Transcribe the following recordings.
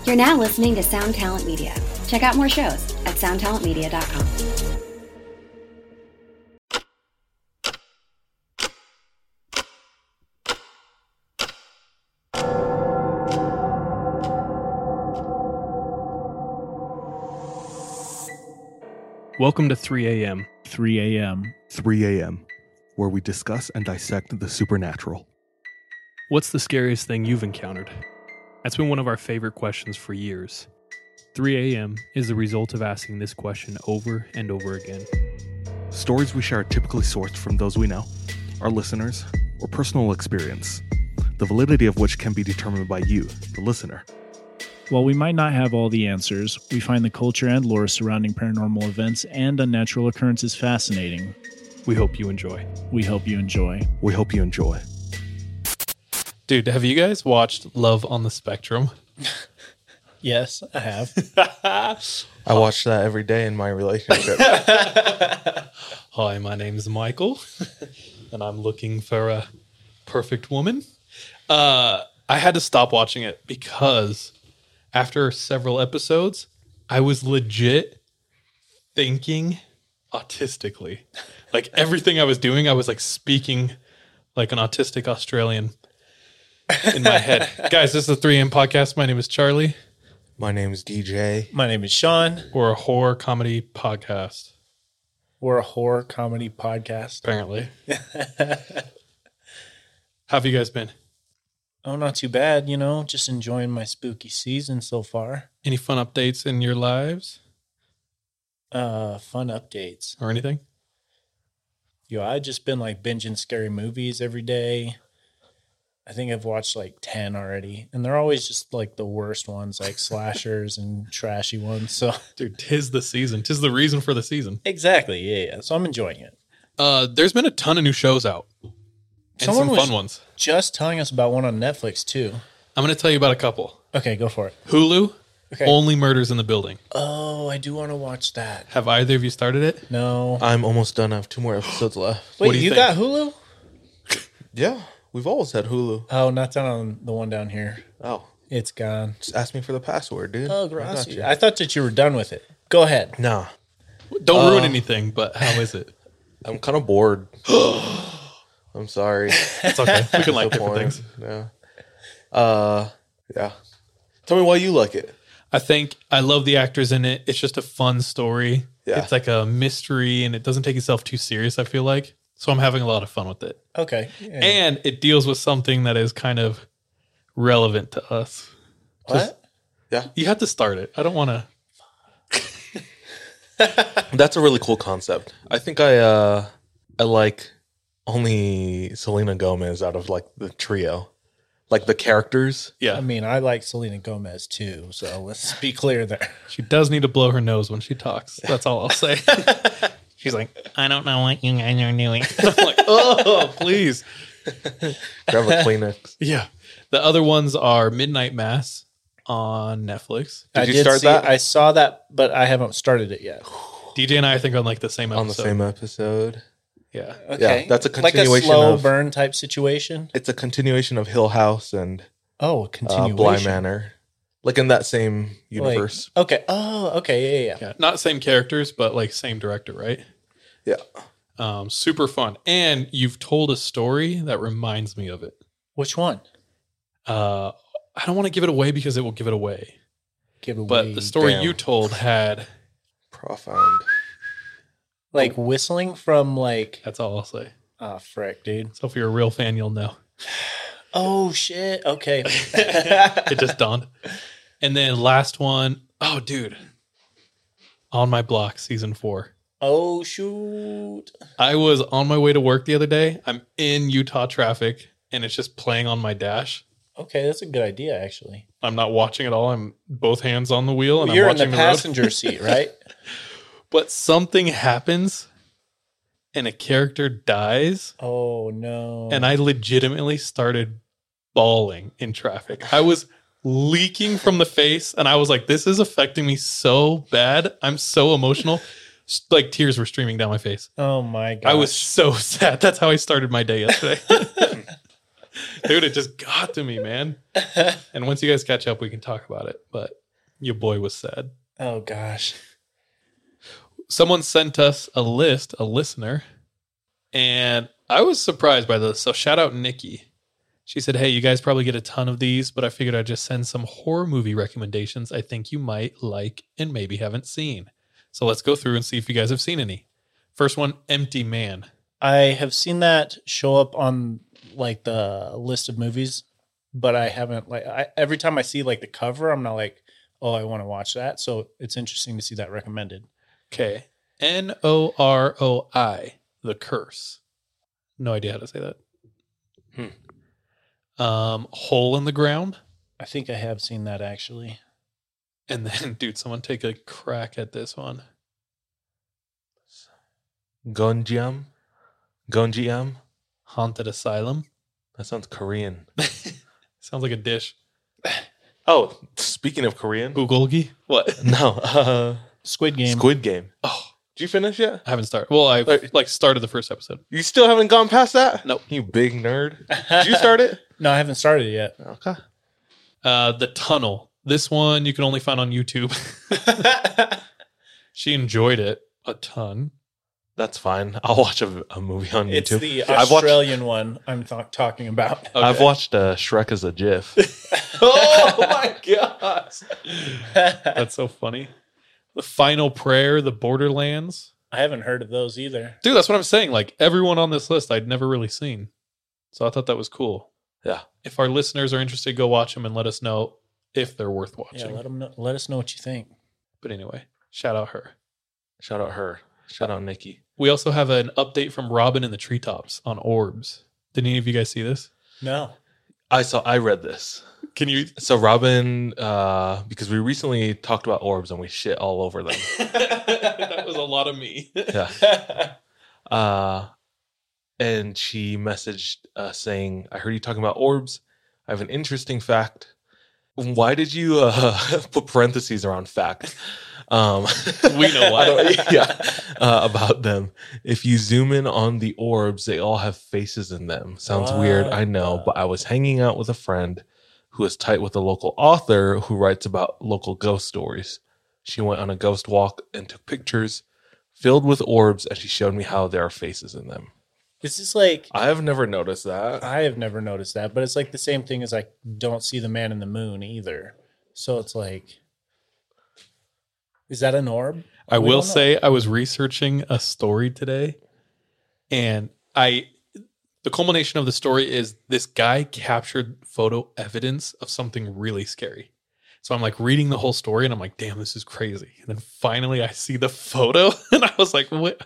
You're now listening to Sound Talent Media. Check out more shows at soundtalentmedia.com. Welcome to 3 a.m. 3 a.m. 3 a.m., where we discuss and dissect the supernatural. What's the scariest thing you've encountered? That's been one of our favorite questions for years. 3 a.m. is the result of asking this question over and over again. Stories we share are typically sourced from those we know, our listeners, or personal experience, the validity of which can be determined by you, the listener. While we might not have all the answers, we find the culture and lore surrounding paranormal events and unnatural occurrences fascinating. We hope you enjoy. We hope you enjoy. We hope you enjoy. Dude, have you guys watched Love on the Spectrum? Yes, I have. I watch that every day in my relationship. Hi, my name is Michael, and I'm looking for a perfect woman. I had to stop watching it because after several episodes, I was legit thinking autistically. Like everything I was doing, I was like speaking like an autistic Australian in my head. Guys, this is the 3 a.m. podcast. My name is Charlie. My name is DJ. My name is Sean. We're a horror comedy podcast, We're a horror comedy podcast. apparently. How have you guys been? Oh, not too bad, just enjoying my spooky season so far. Any fun updates in your lives Fun updates. or anything? I just been like binging scary movies every day. I think I've watched like 10 already, and they're always just like the worst ones, like slashers and trashy ones. So Dude, 'tis the season. 'Tis the reason for the season. exactly, yeah. So I'm enjoying it. There's been a ton of new shows out. And Someone some was fun ones. just telling us about one on Netflix too. I'm going to tell you about a couple. Okay, go for it. Hulu, Okay. Only Murders in the Building. Oh, I do want to watch that. Have either of you started it? No. I'm almost done. I have 2 more episodes left. Wait, what do you you think? got Hulu? Yeah, we've always had Hulu. Oh, not down on the one down here. Oh, It's gone. just ask me for the password, dude. Oh, I got gracias. you. I thought that you were done with it. Go ahead. Nah, Don't ruin anything, but how is it? I'm kind of bored. I'm sorry. It's okay. We can like No different point. things. Yeah. Yeah. Tell me why you like it. I think I love the actors in it. It's just a fun story. Yeah. It's like a mystery, and it doesn't take itself too serious, I feel like. So I'm having a lot of fun with it. Okay. Yeah. And it deals with something that is kind of relevant to us. What? You have to start it. I don't want to. That's a really cool concept. I think I like only Selena Gomez out of like the trio. Like the characters. Yeah. I mean, I like Selena Gomez too, so let's be clear there. She does need to blow her nose when she talks. That's all I'll say. She's like, I don't know what you guys are doing. I'm like, oh, please. Grab a Kleenex. Yeah. The other ones are Midnight Mass on Netflix. Did you start see that? I saw that, but I haven't started it yet. DJ and I think on like the same episode. On the same episode. Yeah. Okay. Yeah, that's a like a continuation slow of- burn type situation. It's a continuation of Hill House and Oh, a continuation. Bly Manor. Like in that same Like- universe. okay. Oh, okay. Yeah. Yeah. Not same characters, but like same director, right? Yeah. Super fun. And you've told a story that reminds me of it. Which one? I don't want to give it away because it will give it away. Give away. But the story Damn. you told had, Profound. like whistling from like. that's all I'll say. Oh, frick, dude. So if you're a real fan, you'll know. Oh shit. Okay. It just dawned. And then last one, oh dude. On My Block, season 4. Oh shoot. I was on my way to work the other day. I'm in Utah traffic and it's just playing on my dash. Okay, that's a good idea, actually. I'm not watching at all. I'm both hands on the wheel and You're I'm in the watching the road. passenger seat, right? But something happens and a character dies Oh no. and I legitimately started bawling in traffic. I was leaking from the face and I was like, this is affecting me so bad. I'm so emotional. Like tears were streaming down my face. Oh my god. I was so sad. That's how I started my day yesterday. Dude, it just got to me, man. And once you guys catch up, we can talk about it. But your boy was sad. Oh gosh. Someone sent us a listener, and I was surprised by this. So shout out Nikki. She said, hey, you guys probably get a ton of these, but I figured I'd just send some horror movie recommendations I think you might like and maybe haven't seen. So let's go through and see if you guys have seen any. First one, Empty Man. I have seen that show up on like the list of movies, but I haven't every time I see like the cover, I'm not like, oh, I want to watch that. So it's interesting to see that recommended. Okay. Noroi, The Curse. No idea how to say that. Hole in the Ground. I think I have seen that actually. And then, dude, someone take a crack at this one. Gonjiam? Haunted Asylum. That sounds Korean. Sounds like a dish. Oh, speaking of Korean. Bulgogi? What? No. Squid Game. Squid Game. Oh, Did you finish yet? I haven't started. Well, I started the first episode. You still haven't gone past that? Nope. You big nerd. Did you start it? No, I haven't started it yet. Okay. The Tunnel. This one you can only find on YouTube. She enjoyed it a ton. That's fine. I'll watch a movie on It's YouTube. the I've watched- Australian one I'm talking about. Okay. I've watched Shrek as a GIF. Oh my gosh. That's so funny. The Final Prayer, The Borderlands. I haven't heard of those either. Dude, that's what I'm saying. Like everyone on this list I'd never really seen. So I thought that was cool. Yeah. If our listeners are interested, go watch them and let us know if they're worth watching. Yeah, let us know what you think. But anyway, shout out her. Shout out her. Shout out Nikki. We also have an update from Robin in the Treetops on orbs. Did any of you guys see this? No. I read this. Can you? So Robin, because we recently talked about orbs and we shit all over them. That was a lot of me. Yeah. And she messaged saying, I heard you talking about orbs. I have an interesting fact. Why did you put parentheses around fact? We know why. About them. If you zoom in on the orbs, they all have faces in them. Sounds weird, I know, but I was hanging out with a friend who is tight with a local author who writes about local ghost stories. She went on a ghost walk and took pictures filled with orbs, and she showed me how there are faces in them. This is like, I have never noticed that. I have never noticed that, but it's like the same thing as I don't see the man in the moon either. So it's like, is that an orb? I We will don't know. say I was researching a story today, and the culmination of the story is this guy captured photo evidence of something really scary. So I'm like reading the whole story and I'm like, damn, this is crazy. And then finally I see the photo and I was like, what?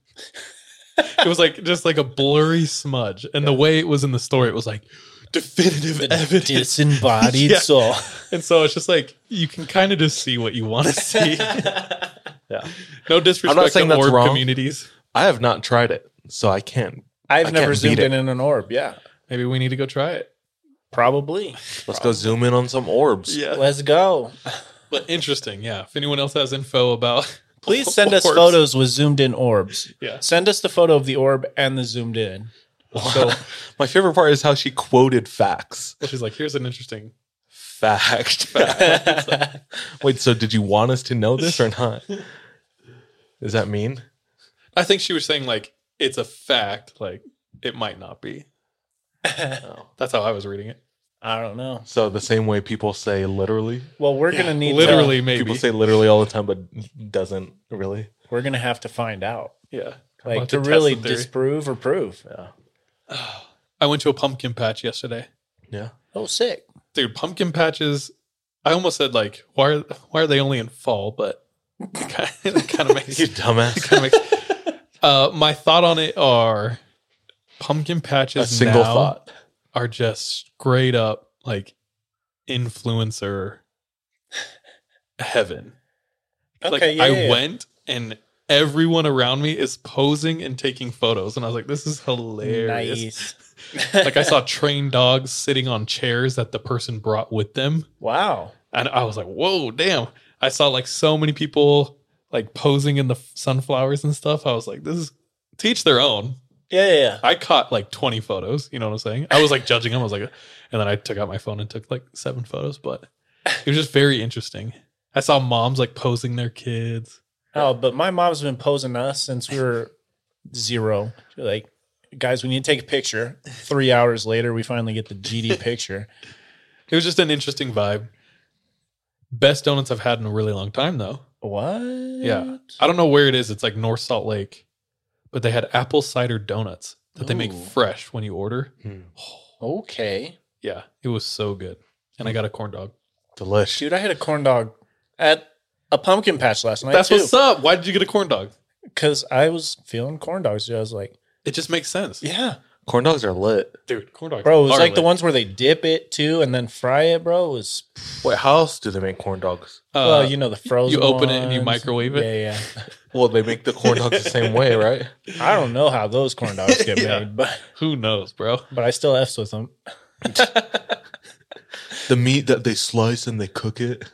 It was like just like a blurry smudge. And the way it was in the story, it was like definitive evidence. Disembodied Yeah. soul. And so it's just like you can kind of just see what you want to see. Yeah. No I'm disrespect not saying to that's orb wrong. communities. I have not tried it, so I can't. I've I never can't zoomed beat it. in an orb. Yeah. Maybe we need to go try it. Probably. Let's go zoom in on some orbs. Yeah. Let's go. But interesting, yeah. If anyone else has info about Please send us orbs. photos with zoomed in orbs. Yeah. Send us the photo of the orb and the zoomed in. So my favorite part is how she quoted facts. She's like, here's an interesting Fact. Wait, so did you want us to know this or not? Does that mean? I think she was saying like it's a fact, like it might not be. That's how I was reading it. I don't know. So the same way people say literally? Well, we're gonna need Literally, maybe. People say literally all the time, but doesn't really. we're gonna have to find out, Yeah. like About to test really the theory. disprove or prove. Yeah. I went to a pumpkin patch yesterday. Yeah. Oh, sick. Dude, pumpkin patches, I almost said like, why are they only in fall? But it kind of makes You dumbass. kind of makes my thought on it are pumpkin patches A single now thought. are just straight up like influencer heaven. Like Okay, yeah, I yeah. went and everyone around me is posing and taking photos and I was like, this is hilarious. Nice. Like I saw trained dogs sitting on chairs that the person brought with them. Wow. And I was like, whoa, damn. I saw like so many people like posing in the sunflowers and stuff. I was like, this is to each their own. Yeah. I caught like 20 photos. You know what I'm saying? I was like judging them. I was like, and then I took out my phone and took like 7 photos. But it was just very interesting. I saw moms like posing their kids. Oh, but my mom's been posing us since we were 0. Like, guys, we need to take a picture. 3 hours later, we finally get the GD picture. It was just an interesting vibe. Best donuts I've had in a really long time, though. What? Yeah. I don't know where it is. It's like North Salt Lake. But they had apple cider donuts that they make Ooh. fresh when you order. Okay. Yeah. It was so good. And I got a corn dog. Delish. Dude, I had a corn dog at a pumpkin patch last night, That's too. what's up. Why did you get a corn dog? Because I was feeling corn dogs. Dude. I was like, It just makes sense. yeah. Corn dogs are lit. Dude, corn dogs. Bro, it was are like the lit. ones where they dip it, too, and then fry it, bro. It was, Wait, how else do they make corn dogs? well, you know, the frozen you open it and you ones. microwave it? Yeah. Well, they make the corn dogs the same way, right? I don't know how those corn dogs get Yeah. made, but Who knows, bro? I still F's with them. The meat that they slice and they cook it.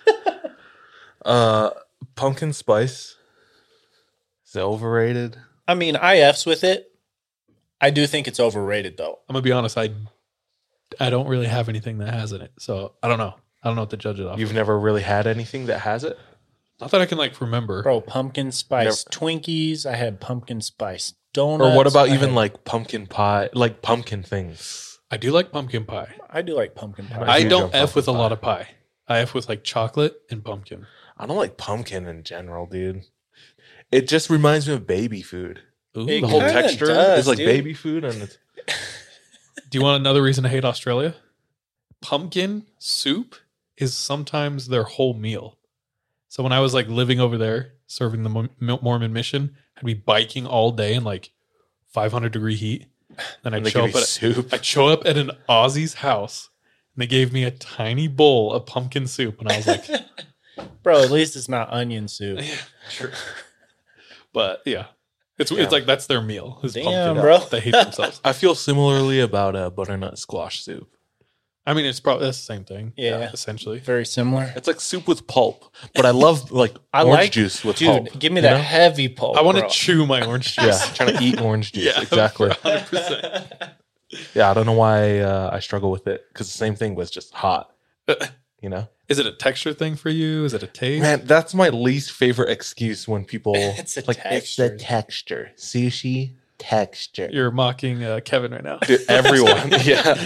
Pumpkin spice. Is it overrated? I mean, I F's with it. I do think it's overrated, though. I'm gonna be honest. I don't really have anything that has in it, so I don't know. I don't know what to judge it off. You've never really had anything that has it? Not that I can like remember. Bro, pumpkin spice Twinkies. I had pumpkin spice donuts. Or what about I even had- like pumpkin pie, like pumpkin things? I do like pumpkin pie. I do like pumpkin pie. I huge don't on F with a pumpkin lot of pie. I F with like chocolate and pumpkin. I don't like pumpkin in general, dude. It just reminds me of baby food. Ooh. It The whole kinda texture does, is like dude. baby food, and it's Do you want another reason to hate Australia? Pumpkin soup is sometimes their whole meal. So when I was like living over there, serving the Mormon mission, I'd be biking all day in like 500-degree heat. Then and I'd they show give up you at soup. I'd show up at an Aussie's house, and they gave me a tiny bowl of pumpkin soup, and I was like, Bro, at least it's not onion soup. sure. But yeah, it's like that's their meal. Is Damn, pumpkin. bro. They hate themselves. I feel similarly about butternut squash soup. I mean, it's probably that's the same thing. Yeah. essentially. Very similar. It's like soup with pulp, but I love like I orange like- juice with Dude, pulp. give me you that know? heavy pulp. I want to bro. chew my orange juice. Yeah, trying to eat orange juice. Yeah, Exactly. 100%. Yeah, I don't know why I struggle with it because the same thing was just hot. You know, Is it a texture thing for you? Is it a taste? man, that's my least favorite excuse when people It's a like it's the texture. texture, sushi texture. You're mocking Kevin right now. Dude, everyone, yeah,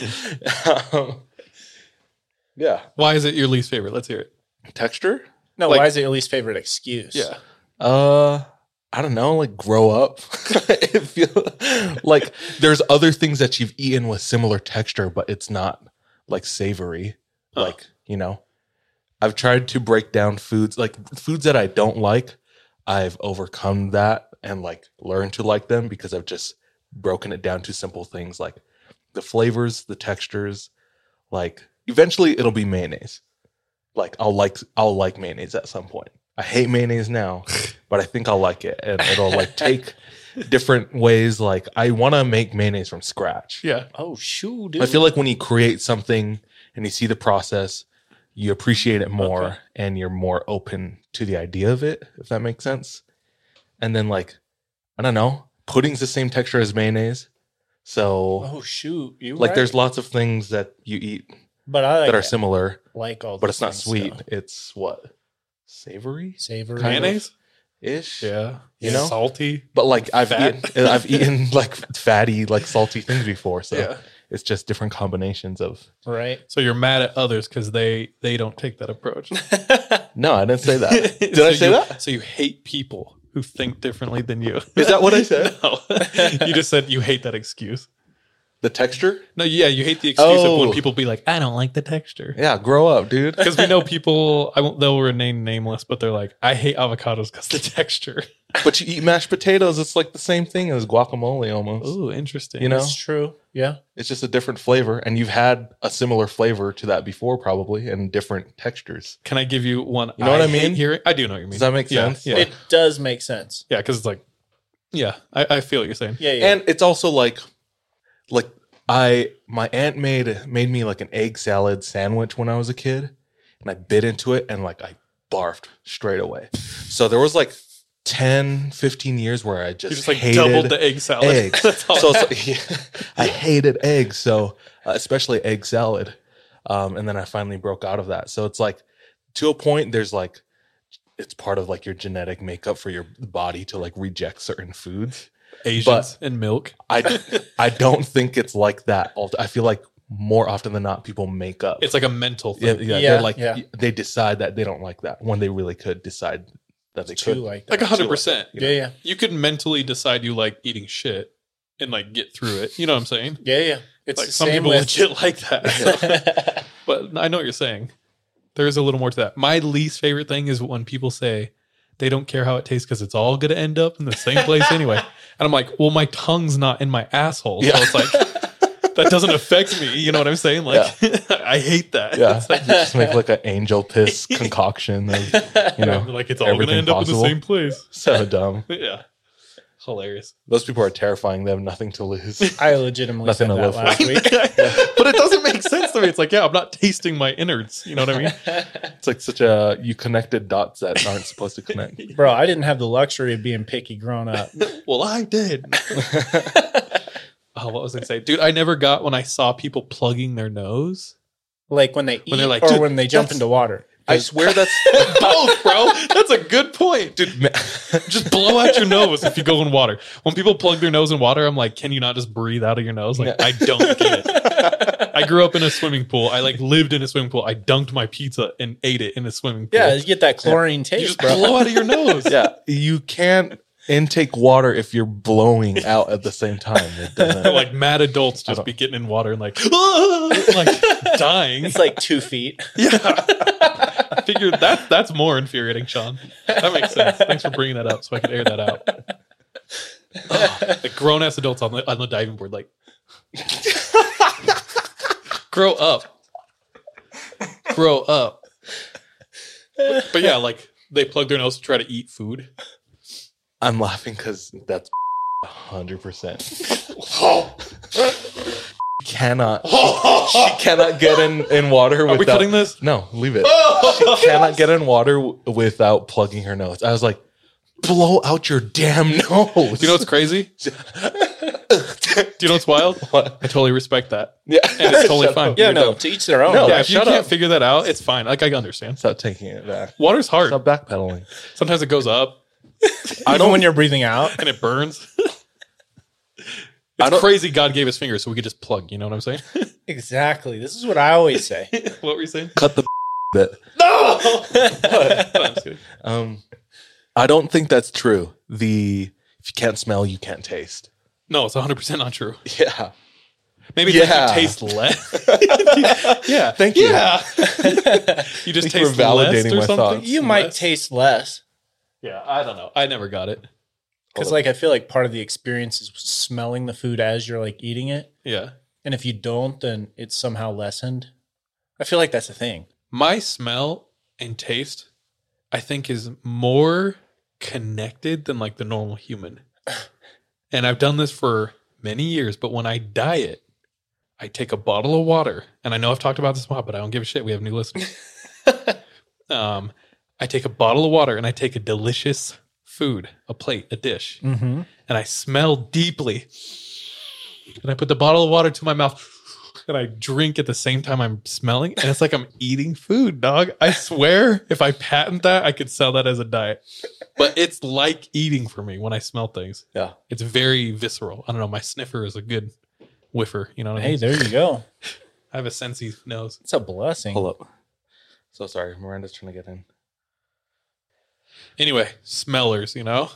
yeah, Why is it your least favorite? Let's hear it. texture. No, Like- why is it your least favorite excuse? Yeah. I don't know, like grow up. It feel like there's other things that you've eaten with similar texture, but it's not like savory. Huh. Like, you know, I've tried to break down foods, like foods that I don't like. I've overcome that and like learned to like them because I've just broken it down to simple things like the flavors, the textures. Like eventually it'll be mayonnaise. Like I'll like mayonnaise at some point. I hate mayonnaise now, but I think I'll like it, and it'll like take different ways. Like I want to make mayonnaise from scratch. Yeah. Oh, shoot, dude. I feel like when you create something and you see the process, you appreciate it more, Okay. and you're more open to the idea of it, if that makes sense. And then like, I don't know, pudding's the same texture as mayonnaise. So Oh, shoot. You like right. there's lots of things that you eat But I that are similar, like all but it's not these sweet. things, It's what? Savory? though. Savory. Kind of. Mayonnaise? Ish. Yeah. You know? Salty. But like I've Fat. eaten like fatty, like salty things before. So Yeah. it's just different combinations of Right? So you're mad at others because they don't take that approach. No, I didn't say that. Did So I say you- that? So you hate people who think differently than you. Is that what I said? No. You just said you hate that excuse. The texture? No, yeah, you hate the excuse of when Oh. people be like, I don't like the texture. Yeah, grow up, dude. Because we know people, they'll remain nameless, but they're like, I hate avocados because the texture. But you eat mashed potatoes, it's like the same thing as guacamole almost. Ooh, interesting. You know? That's true. Yeah. It's just a different flavor, and you've had a similar flavor to that before, probably, and different textures. Can I give you one? You know what I hate mean? Hearing? I do know what you mean. Does that make Yeah, sense? Yeah, It does make sense. yeah, because it's like, yeah, I feel what you're saying. Yeah, yeah. And it's also like my aunt made me like an egg salad sandwich when I was a kid, and I bit into it and like I barfed straight away. So there was like 10, 15 years where I You just just like hated doubled the egg salad. eggs. That's all. So I hated eggs. So especially egg salad. And then I finally broke out of that. So it's like to a point, there's like, it's part of like your genetic makeup for your body to like reject certain foods. Asians and milk. I don't think it's like that. I feel like more often than not, people make up. It's like a mental yeah, thing. yeah, Yeah, they're like yeah. they decide that they don't like that when they really could decide that they Too could. like Like that. 100%. Yeah. You could mentally decide you like eating shit and like get through it. You know what I'm saying? Yeah. It's Like the some same people with legit like that. But I know what you're saying. There's a little more to that. My least favorite thing is when people say they don't care how it tastes because it's all going to end up in the same place anyway. And I'm like, well, my tongue's not in my asshole. So it's like, that doesn't affect me. You know what I'm saying? Like, I hate that. Yeah, It's like, just make like an angel piss concoction of like it's all going to everything end up in possible. the same place. So dumb. Yeah. Hilarious. Those people are terrifying. They have nothing to lose. I legitimately Nothing said to that live for. last week. But it doesn't make sense to me. It's like, yeah, I'm not tasting my innards. You know what I mean? It's like such a you connected dots that aren't supposed to connect. Bro, I didn't have the luxury of being picky growing up. Well, I did. What was I going to say? Dude, I never got when I saw people plugging their nose. Like when they eat they're like, or "Dude, when they jump that's- into water. I swear that's Both, bro. That's a good point. Dude, just blow out your nose if you go in water. When people plug their nose in water, I'm like, can you not just breathe out of your nose? Like, I don't get it. I grew up in a swimming pool. I like lived in a swimming pool. I dunked my pizza and ate it in a swimming pool. Yeah, you get that chlorine You taste, just bro. blow out of your nose. yeah. You can't intake water if you're blowing out at the same time. It doesn't. Like mad adults just don't- be getting in water and like, like dying. It's like 2 feet. Yeah. I figured that's more infuriating, Sean. That makes sense. Thanks for bringing that up so I could air that out. Like grown ass adults on the diving board, like grow up. Grow up. But yeah, like they plug their nose to try to eat food. I'm laughing because that's 100%. Cannot. She cannot get in water without. Are we cutting this? No, leave it. She cannot get in water without plugging her nose. I was like, blow out your damn nose. Do you know what's crazy? Do you know what's wild? What? I totally respect that. Yeah, And it's totally fine. Yeah, no, to each their own. No, bro. Yeah, if you shut can't up. figure that out, it's fine. Like I understand. Stop taking it back. Water's hard. Stop backpedaling. Sometimes it goes up Even when you're breathing out. and it burns. I It's don't- crazy God gave us fingers so we could just plug, you know what I'm saying? Exactly. This is what I always say. What were you saying? Cut the bit. No! I'm just kidding. I don't think that's true. If you can't smell, you can't taste. No, it's 100% not true. Yeah. Maybe Yeah. you taste less. Yeah. Thank you. Yeah. You just Thank you taste for validating less or my something? thoughts. You might Less? taste less. Yeah, I don't know. I never got it. Because like I feel like part of the experience is smelling the food as you're like eating it. Yeah. And if you don't, then it's somehow lessened. I feel like that's a thing. My smell and taste, I think, is more connected than like the normal human. And I've done this for many years, but when I diet, I take a bottle of water, and I know I've talked about this a lot, but I don't give a shit. We have new listeners. I take a bottle of water and I take a delicious food, a plate, a dish, Mm-hmm. and I smell deeply. And I put the bottle of water to my mouth and I drink at the same time I'm smelling. And it's like I'm eating food, dog. I swear if I patent that, I could sell that as a diet. But it's like eating for me when I smell things. Yeah. It's very visceral. I don't know. My sniffer is a good whiffer. You know what I Hey, mean? there you go. I have a sensey nose. It's a blessing. Pull up. So sorry. Miranda's trying to get in. Anyway, smellers, you know?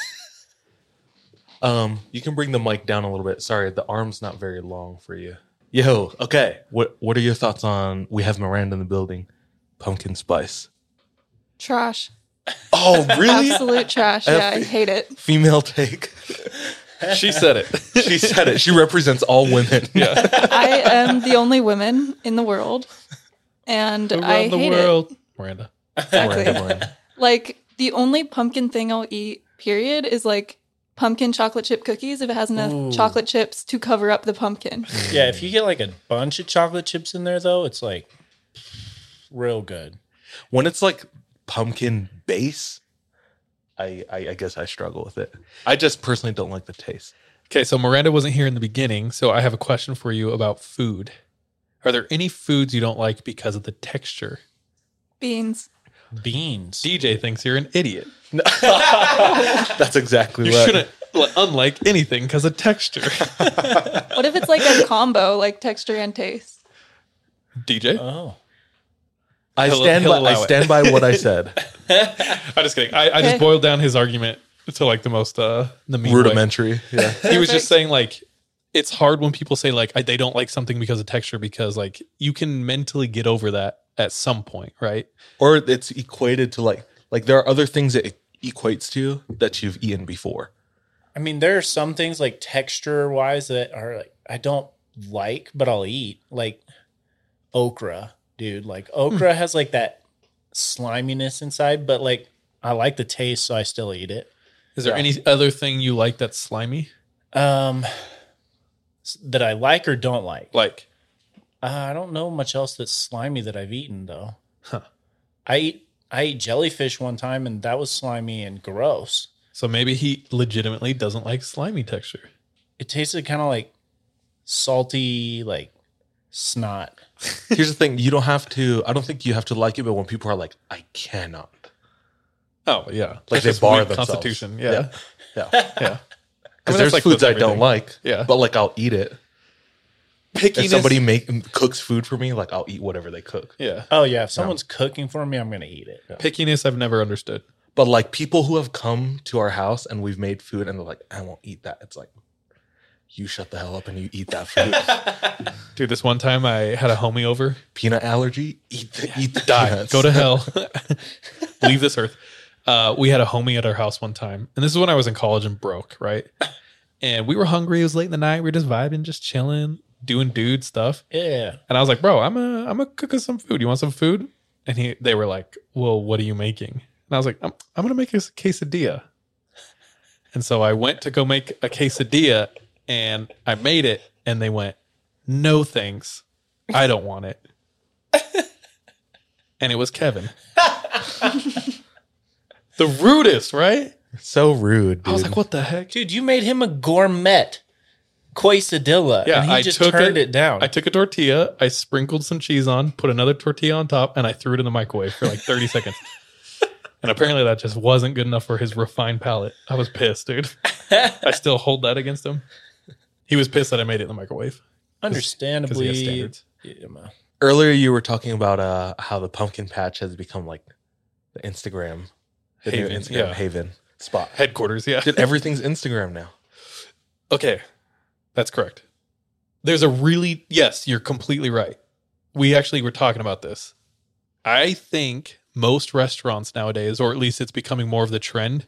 You can bring the mic down a little bit. Sorry, the arm's not very long for you. Yo, okay. What are your thoughts on, we have Miranda in the building, pumpkin spice? Trash. Oh, really? Absolute trash. Yeah, I hate it. Female take. She said it. She said it. She represents all women. Yeah. I am the only woman in the world, and I Around the hate world. Miranda. Exactly. Miranda. Like the only pumpkin thing I'll eat, period, is like pumpkin chocolate chip cookies if it has enough Ooh. chocolate chips to cover up the pumpkin. Yeah, if you get like a bunch of chocolate chips in there, though, it's like real good. When it's like pumpkin base, I guess I struggle with it. I just personally don't like the taste. Okay, so Miranda wasn't here in the beginning, so I have a question for you about food. Are there any foods you don't like because of the texture? Beans. Beans. DJ thinks you're an idiot. That's exactly You right. shouldn't unlike anything because of texture. What if it's like a combo, like texture and taste? DJ? Oh. I He'll stand allow it. by what I said. I'm just kidding. I just Okay. boiled down his argument to like the most the mean way. Rudimentary. Yeah. He was just Perfect. saying like it's hard when people say like they don't like something because of texture because like you can mentally get over that at some point, right? Or it's equated to like there are other things that it equates to that you've eaten before. I mean, there are some things like texture wise that are like I don't like, but I'll eat. Like okra, dude. Like okra has like that sliminess inside, but like I like the taste, so I still eat it. Is there Yeah. any other thing you like that's slimy? That I like or don't like. Like I don't know much else that's slimy that I've eaten though. Huh. I ate jellyfish one time and that was slimy and gross. so maybe he legitimately doesn't like slimy texture. It tasted kind of like salty, like snot. Here's the thing: you don't have to. I don't think you have to like it, but when people are like, "I cannot," Oh yeah, Like That's they just bar weak themselves. Constitution. Yeah, yeah, yeah. because that's there's like foods with I don't everything. like. Yeah. but like I'll eat it. Pickiness. If somebody cooks food for me, like I'll eat whatever they cook. yeah, Oh yeah, if someone's cooking for me, I'm gonna eat it. pickiness I've never understood. But like people who have come to our house and we've made food and they're like, "I won't eat that." It's like, you shut the hell up and you eat that food. Dude, this one time I had a homie over. Peanut allergy? Eat the Die. peanuts. Go to hell. Leave this earth. We had a homie at our house one time. And this is when I was in college and broke, right? And we were hungry. It was late in the night. We were just vibing, just chilling, doing dude stuff. Yeah. And I was like, bro, I'm a cook us some food. You want some food? And they were like, well, what are you making? And I was like, I'm going to make a quesadilla. And so I went to go make a quesadilla and I made it. And they went, no thanks. I don't want it. And it was Kevin. The rudest, right? So rude, dude. I was like, what the heck? Dude, you made him a gourmet quesadilla. Yeah, and he I just took turned it down. I took a tortilla, I sprinkled some cheese on, put another tortilla on top, and I threw it in the microwave for like 30 seconds. And apparently that just wasn't good enough for his refined palate. I was pissed, dude. I still hold that against him. He was pissed that I made it in the microwave. Understandably. 'cause he has standards. Yeah, man. Earlier, you were talking about how the pumpkin patch has become like the Instagram, the new Haven, Instagram yeah. haven spot. Headquarters, yeah. Dude, everything's Instagram now. Okay, that's correct. There's a really, yes, you're completely right. We actually were talking about this. I think most restaurants nowadays, or at least it's becoming more of the trend,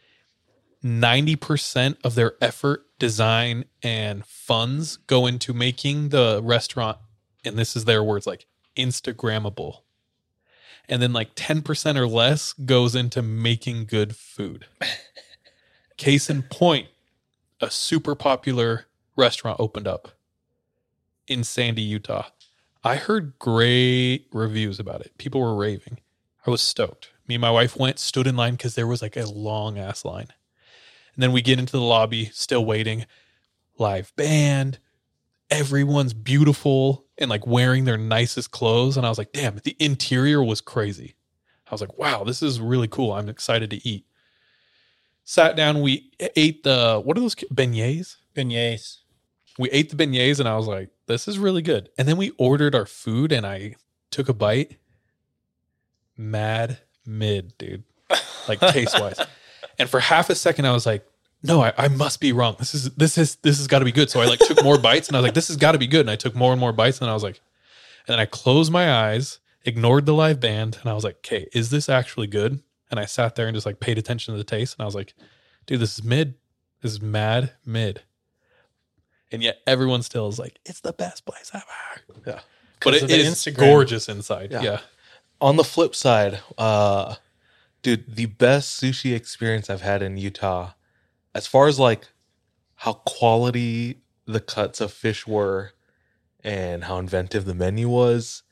90% of their effort, design, and funds go into making the restaurant, and this is their words, like Instagrammable. And then like 10% or less goes into making good food. Case in point, a super popular restaurant opened up in Sandy, Utah. I heard great reviews about it. People were raving. I was stoked. Me and my wife went, stood in line because there was like a long ass line. And then we get into the lobby, still waiting. Live band. Everyone's beautiful and like wearing their nicest clothes. And I was like, damn, the interior was crazy. I was like, wow, this is really cool. I'm excited to eat. Sat down. We ate what are those? Beignets? Beignets. We ate the beignets and I was like, this is really good. And then we ordered our food and I took a bite. Mad mid, dude. Like taste wise. And for half a second I was like, no, I must be wrong. This has got to be good. So I like took more bites and I was like, this has got to be good. And I took more and more bites and I was like, and then I closed my eyes, ignored the live band, and I was like, okay, is this actually good? And I sat there and just like paid attention to the taste. And I was like, dude, this is mid. This is mad mid. And yet everyone still is like, it's the best place ever. Yeah. But it is gorgeous inside. Yeah. On the flip side, dude, the best sushi experience I've had in Utah, as far as like how quality the cuts of fish were and how inventive the menu was,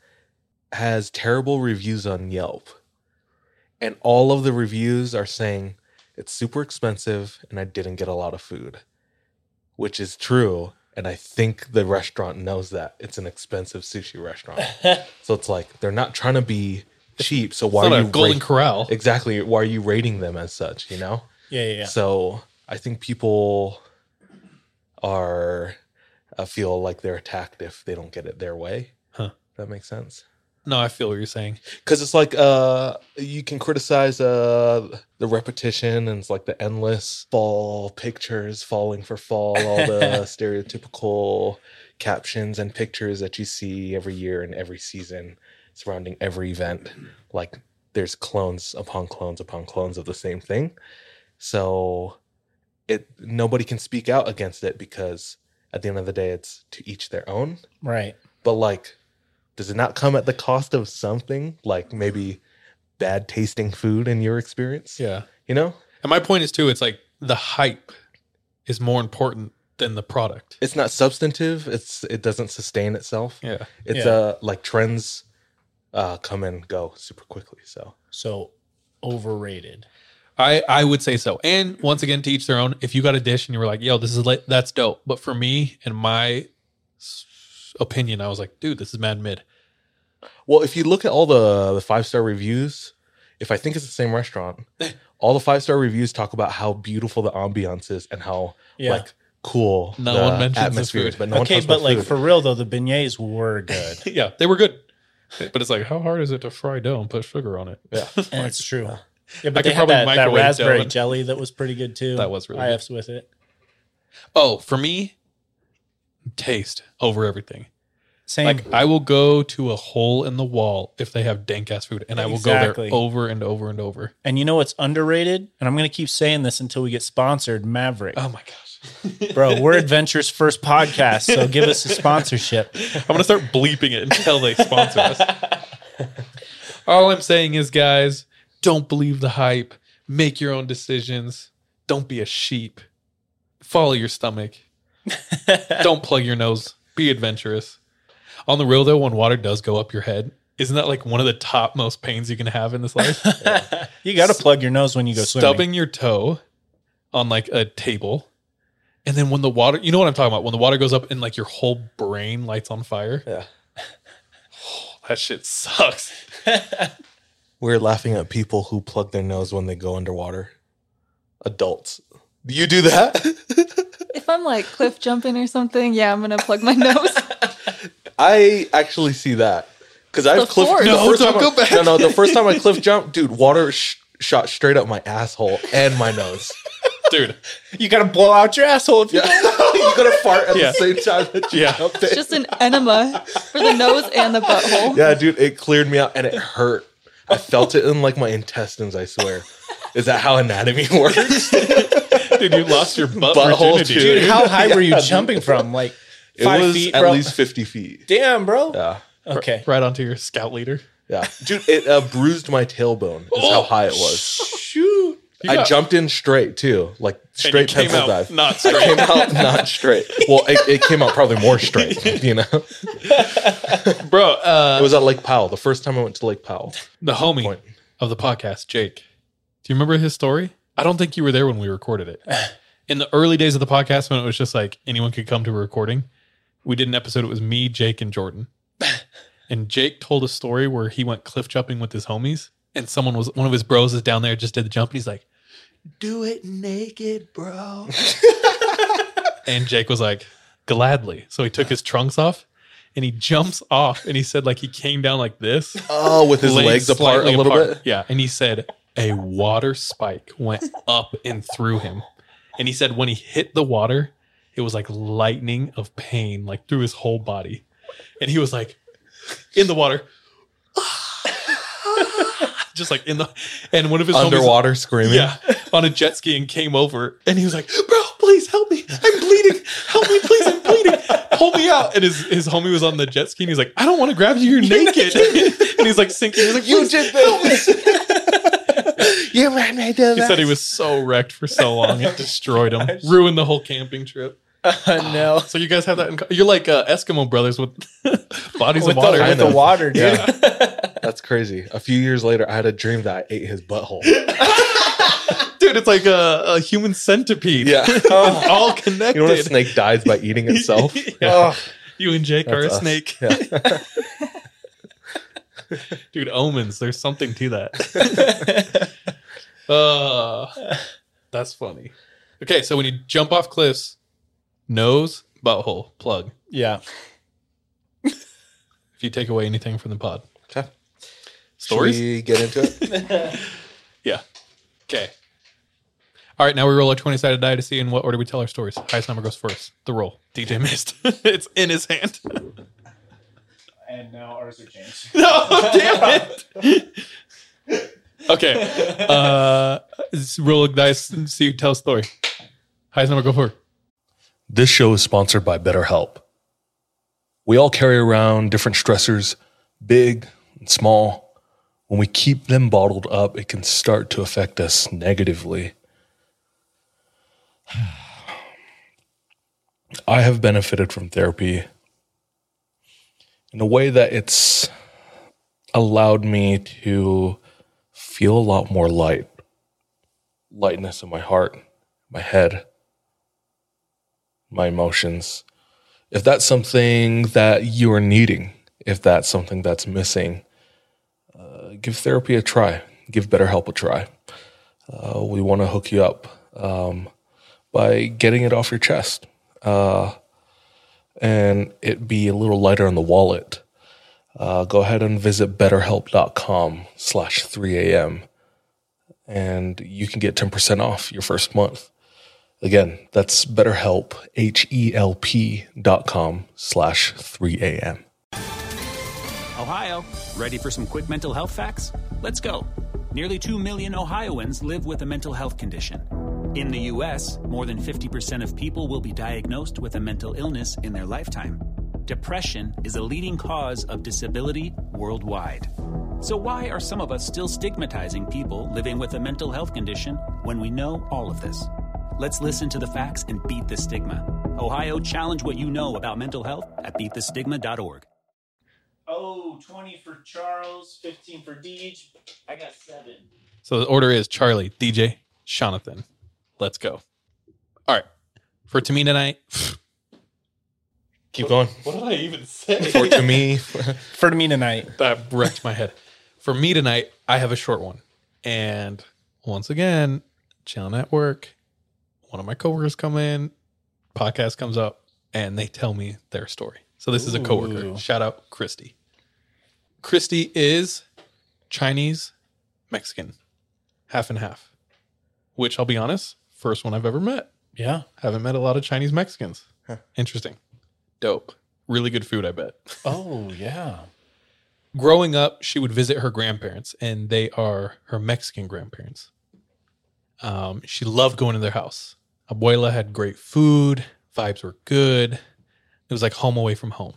has terrible reviews on Yelp. And all of the reviews are saying it's super expensive and I didn't get a lot of food, which is true. And I think the restaurant knows that it's an expensive sushi restaurant. So it's like, they're not trying to be cheap. So why It's are not you a Golden Corral. Exactly. Why are you rating them as such, you know? Yeah. So I think people feel like they're attacked if they don't get it their way. Huh. That makes sense. No, I feel what you're saying. Because it's like you can criticize the repetition and it's like the endless fall pictures falling for fall, all the stereotypical captions and pictures that you see every year and every season surrounding every event. Like there's clones upon clones upon clones of the same thing. So nobody can speak out against it because at the end of the day, it's to each their own. Right. But like, does it not come at the cost of something, like maybe bad tasting food in your experience? Yeah. You know? And my point is too, it's like the hype is more important than the product. It's not substantive. It doesn't sustain itself. Yeah. It's like trends come and go super quickly. So overrated. I would say so. And once again, to each their own. If you got a dish and you were like, yo, this is that's dope. But for me, in my opinion, I was like, dude, this is mad mid. Well, if you look at all the 5-star reviews, if I think it's the same restaurant, all the 5-star reviews talk about how beautiful the ambiance is and how like cool No the one mentions the atmosphere is. food. But no one Okay, talks but about like food. for real though, the beignets were good. Yeah, they were good. But it's like, how hard is it to fry dough and put sugar on it? Yeah. And it's true. Yeah, I but could they had probably that microwave raspberry dough and- jelly that was pretty good too. That was really IFs with it. Oh, for me, taste over everything. Same. Like I will go to a hole in the wall if they have dank ass food, and I will go Exactly. there over and over and over. And you know what's underrated? And I'm going to keep saying this until we get sponsored, Maverick. Oh my gosh. Bro, we're Adventure's first podcast, so give us a sponsorship. I'm going to start bleeping it until they sponsor us. All I'm saying is, guys, don't believe the hype. Make your own decisions. Don't be a sheep. Follow your stomach. Don't plug your nose. Be adventurous. On the real, though, when water does go up your head, isn't that like one of the top most pains you can have in this life? You got to plug your nose when you go swimming. Stubbing your toe on like a table. And then when the water, you know what I'm talking about? When the water goes up and like your whole brain lights on fire. Yeah. That shit sucks. We're laughing at people who plug their nose when they go underwater. Adults. Do you do that? If I'm like cliff jumping or something, yeah, I'm gonna plug my nose. I actually see that. Because I've The cliff force. No, first don't time go back. No, the first time I cliff jumped, dude, water shot straight up my asshole and my nose. Dude. You got to blow out your asshole if you Yeah. You gotta fart at Yeah. the same time that you Yeah. jumped It's in. just an enema for the nose and the butthole. Yeah, dude, it cleared me out and it hurt. I felt it in like my intestines, I swear. Is that how anatomy works? Dude, you lost your Butthole, virginity. too. Dude, how high were you Yeah, jumping from? Like It 5 was feet, at bro? least 50 feet. Damn, bro. Yeah. Okay. Right onto your scout leader. Yeah. Dude, it bruised my tailbone is how high it was. Shoot. I jumped in straight too. Like straight came pencil out dive. not I straight. came out not straight. Well, it came out probably more straight, you know? Bro, It was at Lake Powell. The first time I went to Lake Powell. the homie Point. of the podcast, Jake. Do you remember his story? I don't think you were there when we recorded it. In the early days of the podcast, when it was just like anyone could come to a recording, we did an episode. It was me, Jake, and Jordan. And Jake told a story where he went cliff jumping with his homies, and one of his bros is down there, just did the jump, and he's like, "Do it naked, bro." And Jake was like, "Gladly." So he took his trunks off, and he jumps off, and he said like he came down like this. Oh, with his legs apart a slightly little apart. bit? Yeah. And he said a water spike went up and through him. And he said when he hit the water, it was like lightning of pain, like through his whole body. And he was like in the water. Just like and one of his Underwater homies, screaming. yeah, on a jet ski and came over and he was like, "Bro, please help me. I'm bleeding. Help me, please. I'm bleeding. Hold me out." And his homie was on the jet ski and he's like, "I don't want to grab you. You're naked." And he's like sinking. He's like, "You did this." You made me do He said he was so wrecked for so long. It destroyed him. Ruined the whole camping trip. No. So you guys have that you're like Eskimo brothers with bodies With of water. the water, dude. Yeah. That's crazy. A few years later, I had a dream that I ate his butthole. Dude, it's like a human centipede. Yeah. All connected. You know when a snake dies by eating itself? Yeah. You and Jake are a That's us. snake. Yeah. Dude, omens. There's something to that. That's funny. Okay, so when you jump off cliffs, nose, butthole, plug. Yeah. If you take away anything from the pod. Okay. Stories? Should we get into it? Yeah. Okay. All right, now we roll our 20-sided die to see in what order we tell our stories. Highest number goes first. The roll. DJ missed. It's in his hand. And now ours are changed. No, damn it. Okay. Let's roll a dice and see who tells a story. Highest number, go for. This show is sponsored by BetterHelp. We all carry around different stressors, big and small. When we keep them bottled up, it can start to affect us negatively. I have benefited from therapy in a way that it's allowed me to feel a lot more lightness in my heart, my head, my emotions. If that's something that you are needing, if that's something that's missing, give therapy a try. Give BetterHelp a try. We want to hook you up by getting it off your chest and it be a little lighter on the wallet. Go ahead and visit betterhelp.com/3am and you can get 10% off your first month. Again, that's BetterHelp, HELP.com/3am. Ohio, ready for some quick mental health facts? Let's go. Nearly 2 million Ohioans live with a mental health condition. In the U.S., more than 50% of people will be diagnosed with a mental illness in their lifetime. Depression is a leading cause of disability worldwide. So why are some of us still stigmatizing people living with a mental health condition when we know all of this? Let's listen to the facts and beat the stigma. Ohio, challenge what you know about mental health at beatthestigma.org. Oh, 20 for Charles, 15 for Deej. I got 7. So the order is Charlie, DJ, Jonathan. Let's go. All right. For to me tonight. Keep going. What did I even say? For to me. For me tonight. That wrecked my head. For me tonight, I have a short one. And once again, chilling at work. One of my coworkers come in, podcast comes up, and they tell me their story. So this is a coworker. Shout out Christy. Christy is Chinese Mexican, half and half. Which I'll be honest, first one I've ever met. Yeah. Haven't met a lot of Chinese Mexicans. Huh. Interesting. Dope. Really good food, I bet. Oh, yeah. Growing up, she would visit her grandparents, and they are her Mexican grandparents. She loved going to their house. Abuela had great food. Vibes were good. It was like home away from home.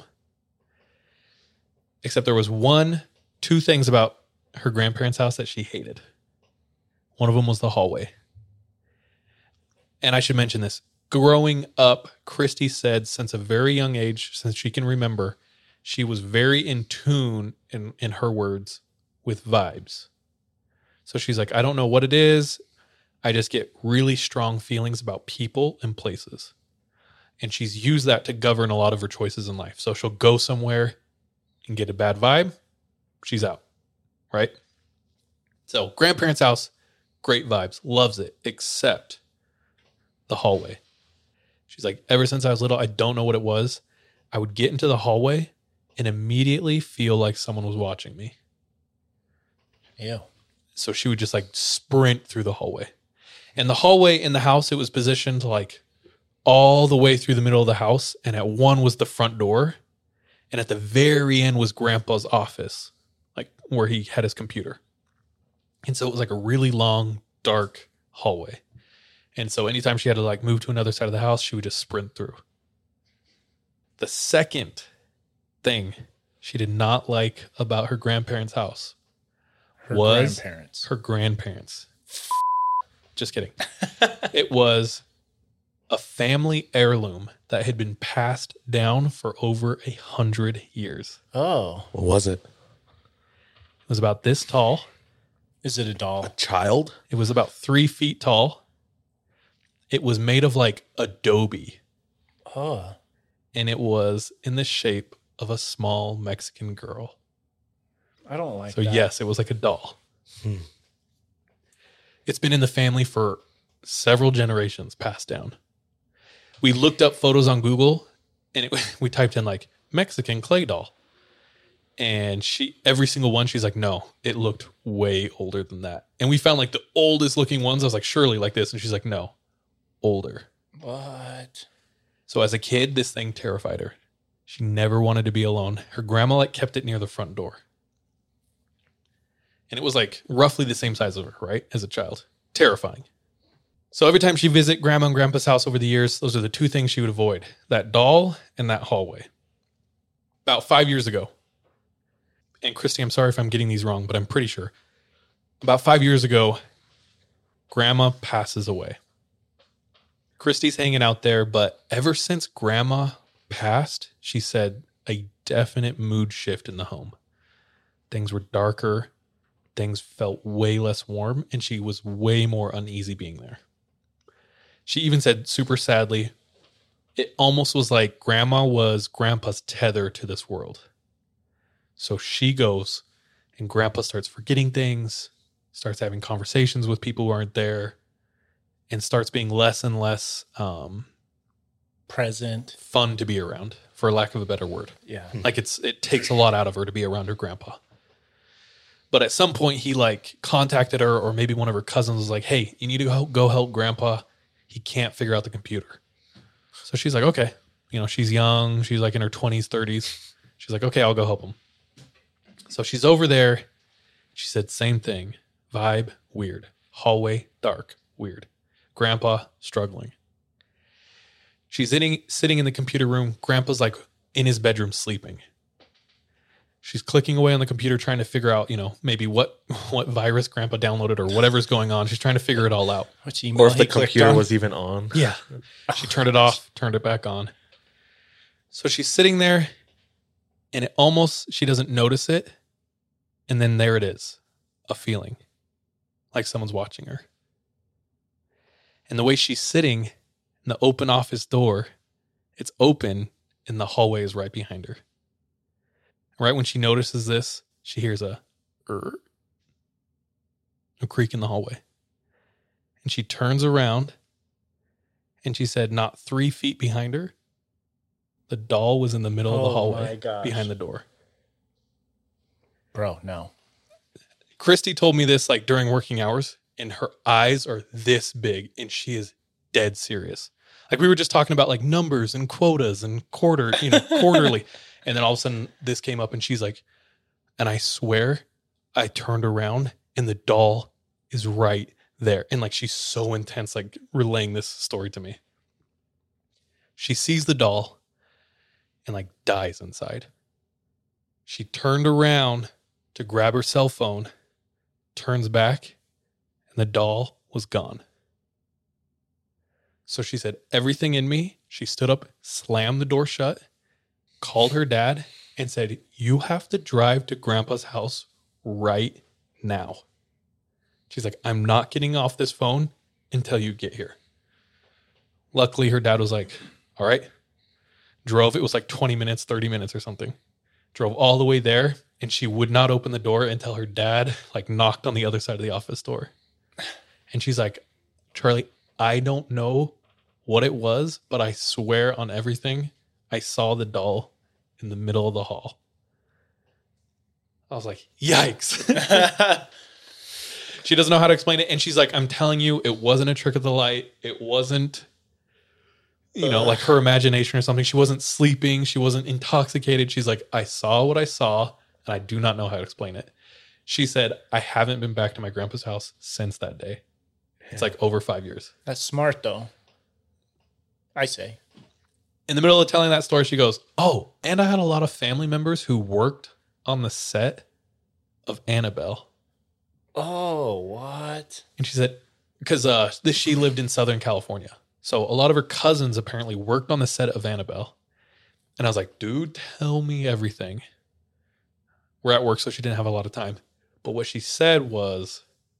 Except there was two things about her grandparents' house that she hated. One of them was the hallway. And I should mention this. Growing up, Christy said since a very young age, since she can remember, she was very in tune, in her words, with vibes. So she's like, I don't know what it is. I just get really strong feelings about people and places. And she's used that to govern a lot of her choices in life. So she'll go somewhere and get a bad vibe. She's out. Right? So grandparents' house, great vibes. Loves it. Except the hallway. She's like, ever since I was little, I don't know what it was. I would get into the hallway and immediately feel like someone was watching me. Ew. So she would just like sprint through the hallway. And the hallway in the house, it was positioned like all the way through the middle of the house. And at one was the front door. And at the very end was Grandpa's office, like where he had his computer. And so it was like a really long, dark hallway. And so anytime she had to like move to another side of the house, she would just sprint through. The second thing she did not like about her grandparents' house was her grandparents. Just kidding. It was a family heirloom that had been passed down for over 100 years. Oh. What was it? It was about this tall. Is it a doll? Child? It was about 3 feet tall. It was made of like adobe, Oh. and it was in the shape of a small Mexican girl. I don't like So that. yes, it was like a doll. It's been in the family for several generations passed down. We looked up photos on Google, and we typed in like Mexican clay doll. And every single one, she's like, no, it looked way older than that. And we found like the oldest looking ones. I was like, surely like this. And she's like, no, older. What? So as a kid, this thing terrified her. She never wanted to be alone. Her grandma like kept it near the front door. And it was like roughly the same size of her, right? As a child. Terrifying. So every time she visit grandma and grandpa's house over the years, those are the two things she would avoid. That doll and that hallway. About 5 years ago. And Christy, I'm sorry if I'm getting these wrong, but I'm pretty sure. About 5 years ago, grandma passes away. Christy's hanging out there, but ever since grandma passed, she said a definite mood shift in the home. Things were darker. Things felt way less warm, and she was way more uneasy being there. She even said super sadly, it almost was like grandma was grandpa's tether to this world. So she goes, and grandpa starts forgetting things, starts having conversations with people who aren't there, and starts being less and less Present. fun to be around, for lack of a better word. Yeah. Like it takes a lot out of her to be around her grandpa. But at some point he like contacted her, or maybe one of her cousins was like, hey, you need to go help grandpa. He can't figure out the computer. So she's like, okay. You know, she's young. She's like in her 20s, 30s. She's like, okay, I'll go help him. So she's over there. She said, same thing. Vibe, weird. Hallway, dark, weird. Grandpa, struggling. She's sitting in the computer room. Grandpa's like in his bedroom sleeping. She's clicking away on the computer trying to figure out, you know, maybe what virus grandpa downloaded or whatever's going on. She's trying to figure it all out. Which email Or if the he clicked computer on. was even on. Yeah. She turned it off, turned it back on. So she's sitting there, and she doesn't notice it. And then there it is, a feeling like someone's watching her. And the way she's sitting in the open office door, it's open and the hallway is right behind her. Right when she notices this, she hears a creak in the hallway. And she turns around, and she said not 3 feet behind her, the doll was in the middle of the my hallway gosh. behind the door. Bro, no. Christy told me this like during working hours, and her eyes are this big, and she is dead serious. Like we were just talking about like numbers and quotas and quarterly. And then all of a sudden this came up, and she's like, and I swear I turned around and the doll is right there. And like, she's so intense, like relaying this story to me. She sees the doll and like dies inside. She turned around to grab her cell phone, turns back, and the doll was gone. So she said, everything in me, she stood up, slammed the door shut, called her dad, and said, you have to drive to grandpa's house right now. She's like, I'm not getting off this phone until you get here. Luckily, her dad was like, all right. Drove. It was like 20 minutes, 30 minutes or something. Drove all the way there, and she would not open the door until her dad like knocked on the other side of the office door. And she's like, Charlie, I don't know what it was, but I swear on everything, I saw the doll in the middle of the hall. I was like, yikes. She doesn't know how to explain it. And she's like, I'm telling you, it wasn't a trick of the light. It wasn't, like her imagination or something. She wasn't sleeping. She wasn't intoxicated. She's like, I saw what I saw, and I do not know how to explain it. She said, I haven't been back to my grandpa's house since that day. It's like over 5 years. That's smart, though. I say. In the middle of telling that story, she goes, oh, and I had a lot of family members who worked on the set of Annabelle. Oh, what? And she said, because she lived in Southern California. So a lot of her cousins apparently worked on the set of Annabelle. And I was like, dude, tell me everything. We're at work, so she didn't have a lot of time. But what she said was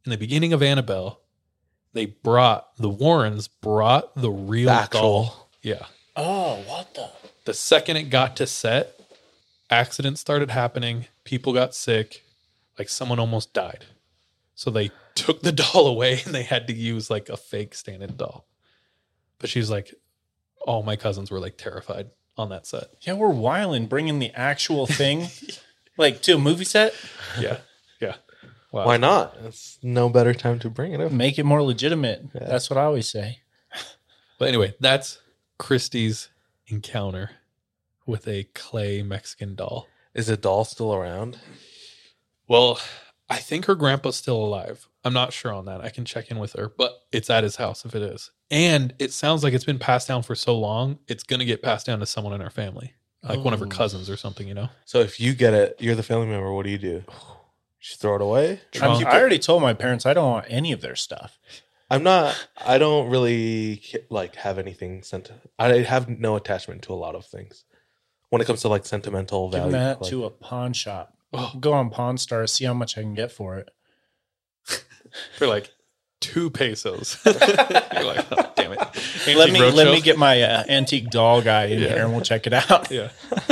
in the beginning of Annabelle, the Warrens brought the real The actual. doll. Yeah. Oh, what the? The second it got to set, accidents started happening. People got sick. Like someone almost died. So they took the doll away and they had to use like a fake stand-in doll. But she's like, all my cousins were like terrified on that set. Yeah, we're wilding, bringing the actual thing like to a movie set. Yeah. Yeah. Wow. Why not? It's no better time to bring it up. Make it more legitimate. Yeah. That's what I always say. But anyway, that's Christy's encounter with a clay Mexican doll. Is the doll still around? Well, I think her grandpa's still alive. I'm not sure on that. I can check in with her, but it's at his house if it is. And it sounds like it's been passed down for so long, it's going to get passed down to someone in her family, like one of her cousins or something, you know? So if you get it, you're the family member. What do? Just throw it away? I already told my parents I don't want any of their stuff. I don't really like have anything sent. I have no attachment to a lot of things when it comes to like sentimental Give value. that like, to a pawn shop. Go on Pawn Stars, see how much I can get for it. For like 2 pesos. You're like, oh, damn it. Let Antique me Roadshow? get my antique doll guy in here and we'll check it out. Yeah.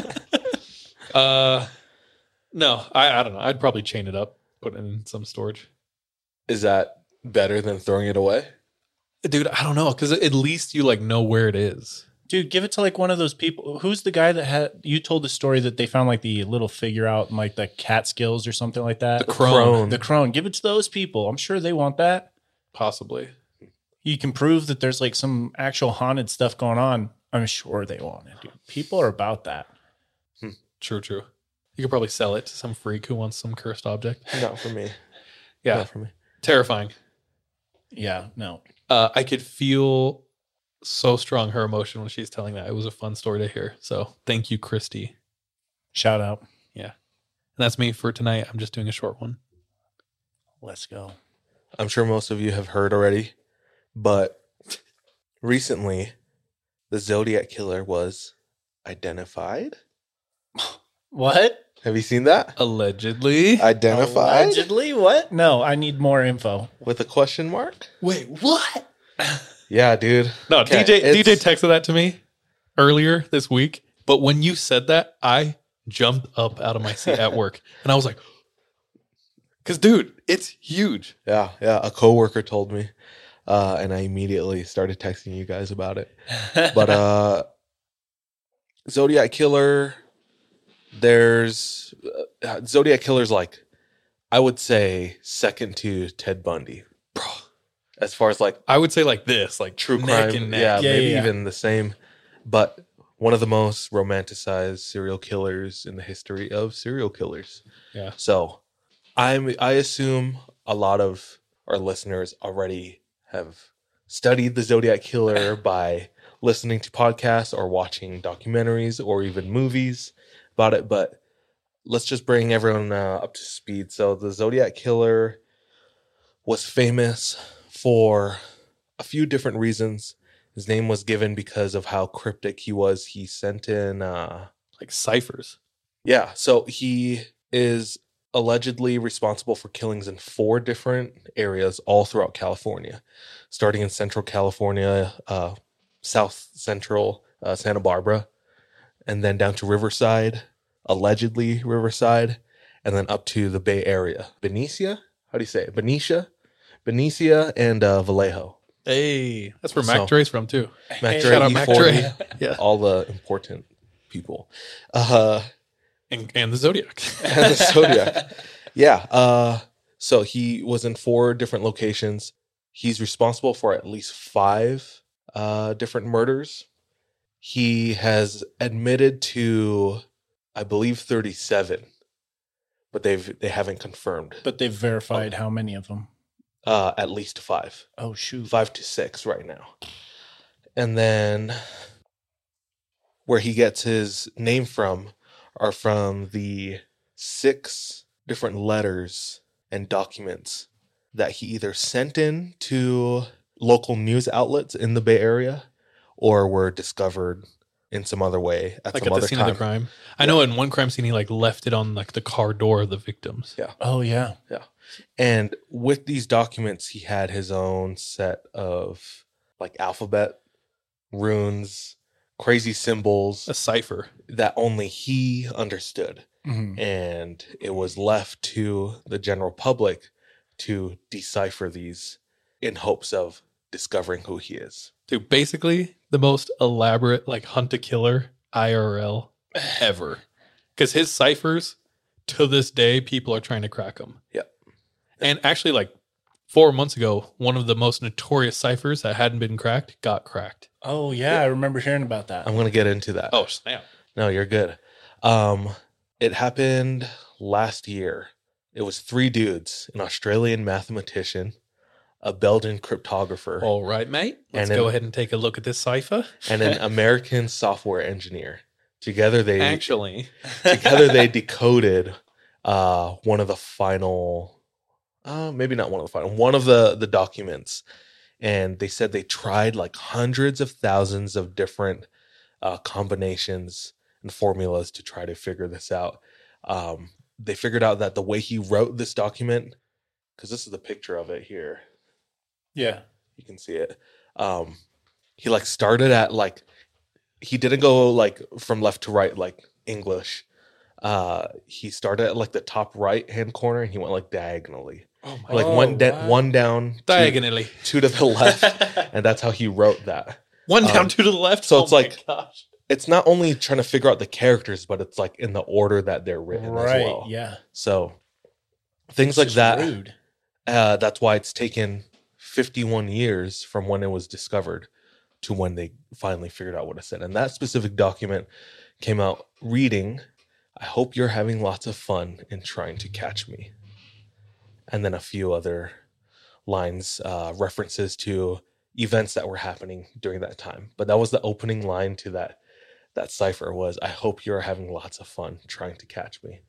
No, I don't know. I'd probably chain it up, put it in some storage. Is that better than throwing it away? Dude, I don't know, because at least you like know where it is. Dude, give it to like one of those people. Who's the guy that had you told the story that they found like the little figure out in like the Catskills or something like that? The crone. The crone. Give it to those people. I'm sure they want that. Possibly. You can prove that there's like some actual haunted stuff going on. I'm sure they want it, dude. People are about that. True. You could probably sell it to some freak who wants some cursed object. Not for me. Yeah. Not for me. Terrifying. Yeah, no. I could feel so strong her emotion when she's telling that. It was a fun story to hear. So thank you, Christy. Shout out. Yeah. And that's me for tonight. I'm just doing a short one. Let's go. I'm sure most of you have heard already, but recently the Zodiac Killer was identified. What? Have you seen that? Allegedly. Identified Allegedly? What? No, I need more info. with a question mark? Wait, what? Yeah, dude. No, Okay, DJ texted that to me earlier this week. But when you said that, I jumped up out of my seat at work. And I was like, because, dude, it's huge. Yeah. A coworker told me, and I immediately started texting you guys about it. But Zodiac Killer, there's Zodiac Killer's like, I would say second to Ted Bundy, bro. As far as like I would say like this, like true neck crime, and neck. yeah, maybe yeah. even the same. But one of the most romanticized serial killers in the history of serial killers. Yeah. So I assume a lot of our listeners already have studied the Zodiac Killer by listening to podcasts or watching documentaries or even movies about it. But let's just bring everyone up to speed. So the Zodiac Killer was famous for a few different reasons. His name was given because of how cryptic he was. He sent in Like ciphers. yeah, so he is allegedly responsible for killings in 4 different areas all throughout California, starting in Central California, South Central Santa Barbara, and then down to Riverside, allegedly Riverside, and then up to the Bay Area. Benicia? How do you say it? Benicia and Vallejo. Hey, that's where So- Mac Dre's from too. Mac Shout out Dre, Mac E40, Dre. Yeah. all the important people. And the Zodiac. And the Zodiac. Yeah. So he was in 4 different locations. He's responsible for at least 5 different murders. He has admitted to, I believe, 37, but they haven't confirmed. But they've verified how many of them. At least 5. Oh, shoot. 5 to 6 right now. And then where he gets his name from are from the 6 different letters and documents that he either sent in to local news outlets in the Bay Area or were discovered in some other way at Like some at the other scene time. of the crime. I know in one crime scene he like left it on like the car door of the victims. Yeah. Oh yeah. Yeah. And with these documents, he had his own set of like alphabet, runes, crazy symbols A cipher. that only he understood. Mhm. And it was left to the general public to decipher these in hopes of discovering who he is. Dude, basically the most elaborate like hunt a killer IRL ever. Because his ciphers, to this day, people are trying to crack them. Yep. And actually, like 4 months ago, one of the most notorious ciphers that hadn't been cracked got cracked. Oh yeah, I remember hearing about that. I'm going to get into that. Oh, snap. No, you're good. It happened last year. It was 3 dudes, an Australian mathematician, a Belgian cryptographer, All right, mate. Let's And go then- ahead and take a look at this cipher. and an American software engineer. Together they Actually, decoded one of the final, maybe not one of the final, one of the documents. And they said they tried like hundreds of thousands of different combinations and formulas to try to figure this out. They figured out that the way he wrote this document, because this is the picture of it here, Yeah. you can see it. He like started at like, he didn't go like from left to right like English. He started at like the top right hand corner and he went like diagonally. oh my Like wow. one down, diagonally. two to the left, and that's how he wrote that. One down, 2 to the left. so it's my like- gosh. It's not only trying to figure out the characters, but it's like in the order that they're written Right. as well. Yeah. So things It's like just that. rude. That's why it's taken 51 years from when it was discovered to when they finally figured out what it said. And that specific document came out reading, "I hope you're having lots of fun in trying to catch me." And then a few other lines, references to events that were happening during that time. But that was the opening line to that cipher was, "I hope you're having lots of fun trying to catch me."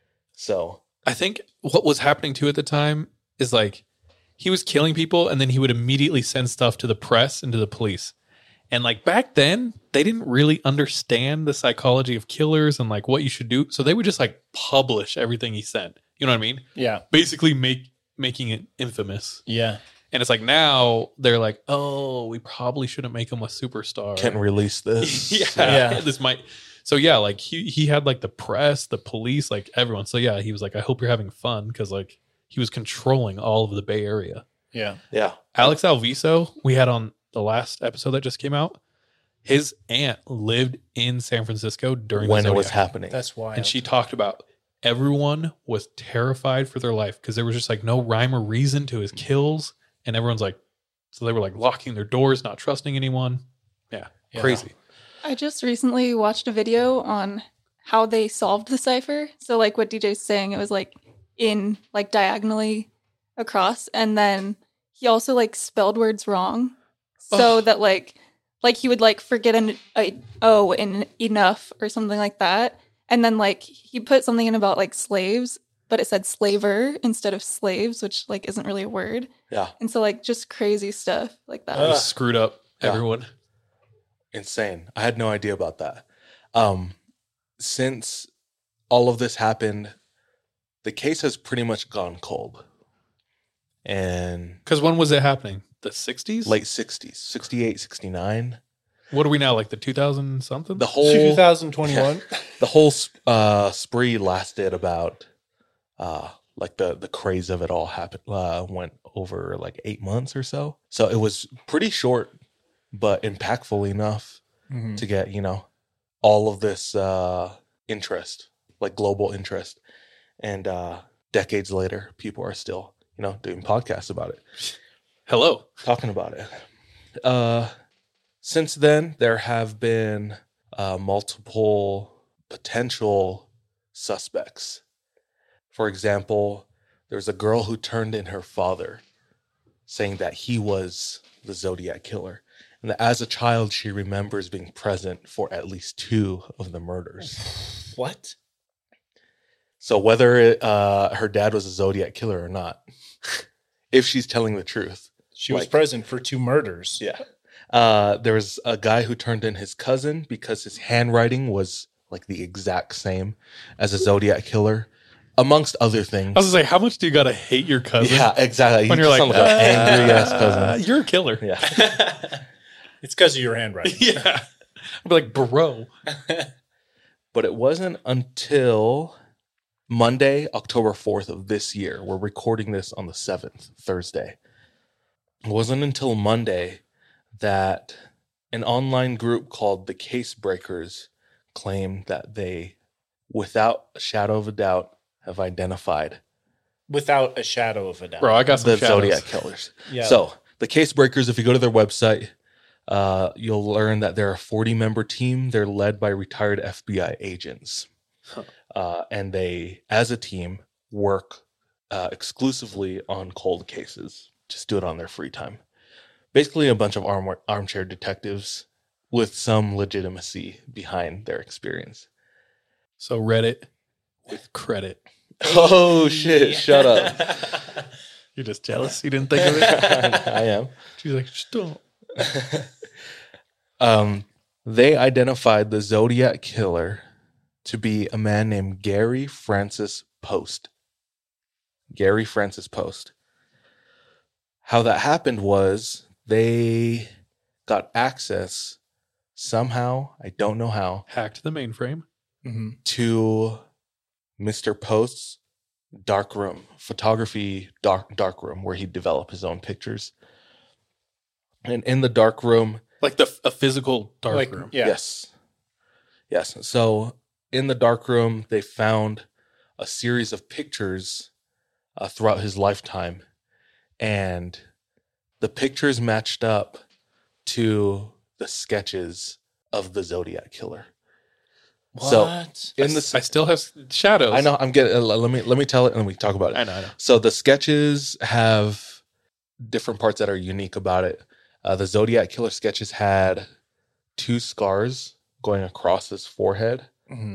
So I think what was happening too at the time is like he was killing people and then he would immediately send stuff to the press and to the police. And like back then, they didn't really understand the psychology of killers and like what you should do. So they would just like publish everything he sent. You know what I mean? Yeah. Basically making it infamous. Yeah. And it's like now they're like, oh, we probably shouldn't make him a superstar. can't release this. Yeah. This might. So yeah, like he had like the press, the police, like everyone. So yeah, he was like, I hope you're having fun because like he was controlling all of the Bay Area. Yeah. Yeah. Alex Alviso, we had on the last episode that just came out. His aunt lived in San Francisco during When the it was Zodiac. happening. That's why. And she talked about everyone was terrified for their life because there was just like no rhyme or reason to his kills. And everyone's like, so they were like locking their doors, not trusting anyone. Yeah, Yeah. crazy. I just recently watched a video on how they solved the cipher. So like what DJ's saying, it was like in like diagonally across, and then he also like spelled words wrong, so that like he would like forget an O in enough or something like that, and then like he put something in about like slaves, but it said slaver instead of slaves, which like isn't really a word, Yeah. and so like just crazy stuff like that. He screwed up Yeah. everyone. Insane. I had no idea about that. Since all of this happened, the case has pretty much gone cold. And Because when was it happening? The 60s? late 60s, 68, 69. What are we now, like the 2000 something? The whole 2021. the whole spree lasted about like the craze of it all happened went over like 8 months or so. So it was pretty short but impactful enough Mhm. to get, all of this interest, like global interest. And decades later, people are still, doing podcasts about it, Hello. talking about it. Since then, there have been multiple potential suspects. For example, there's a girl who turned in her father saying that he was the Zodiac killer. And that as a child, she remembers being present for at least 2 of the murders. What? So whether her dad was a Zodiac killer or not, if she's telling the truth, She was Like- present for 2 murders. yeah. There was a guy who turned in his cousin because his handwriting was like the exact same as a Zodiac killer, amongst other things. I was gonna say, how much do you gotta hate your cousin? Yeah, exactly. When You you're sound like, like an angry ass cousin. You're a killer. Yeah. It's because of your handwriting. Yeah. I'd be like, bro. But it wasn't until Monday, October 4th of this year. We're recording this on the 7th, Thursday. It wasn't until Monday that an online group called the Case Breakers claimed that they, without a shadow of a doubt, have identified Without a shadow of a doubt. Bro, I got some the shadows. Zodiac killers. Yeah. So the Case Breakers, if you go to their website, you'll learn that they're a 40-member team. They're led by retired FBI agents. And they, as a team, work exclusively on cold cases. Just do it on their free time. Basically a bunch of armchair detectives with some legitimacy behind their experience. So Reddit with credit. Oh, shit. Shut up. You're just jealous you didn't think of it? I am. She's like, stop. They identified the Zodiac killer to be a man named Gary Francis Post. Gary Francis Post. How that happened was they got access somehow, I don't know how, Hacked the mainframe. to Mr. Post's darkroom, photography dark room, where he'd develop his own pictures. And in the darkroom, Like a physical dark room. Yeah. yes. So in the darkroom, they found a series of pictures throughout his lifetime, and the pictures matched up to the sketches of the Zodiac killer. So in I still have shadows. I know I'm getting. Let me tell it, and we talk about it. I know. So the sketches have different parts that are unique about it. The Zodiac killer sketches had 2 scars going across his forehead,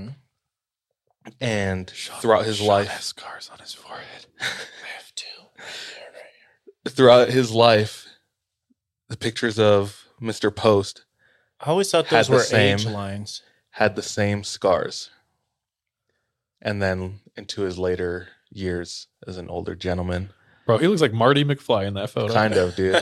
and throughout his Sean life, has scars on his forehead. I have 2. throughout his life, the pictures of Mr. Post I always thought Had those the were same- age lines. had the same scars. And then into his later years as an older gentleman, Bro, he looks like Marty McFly in that photo. kind of, dude.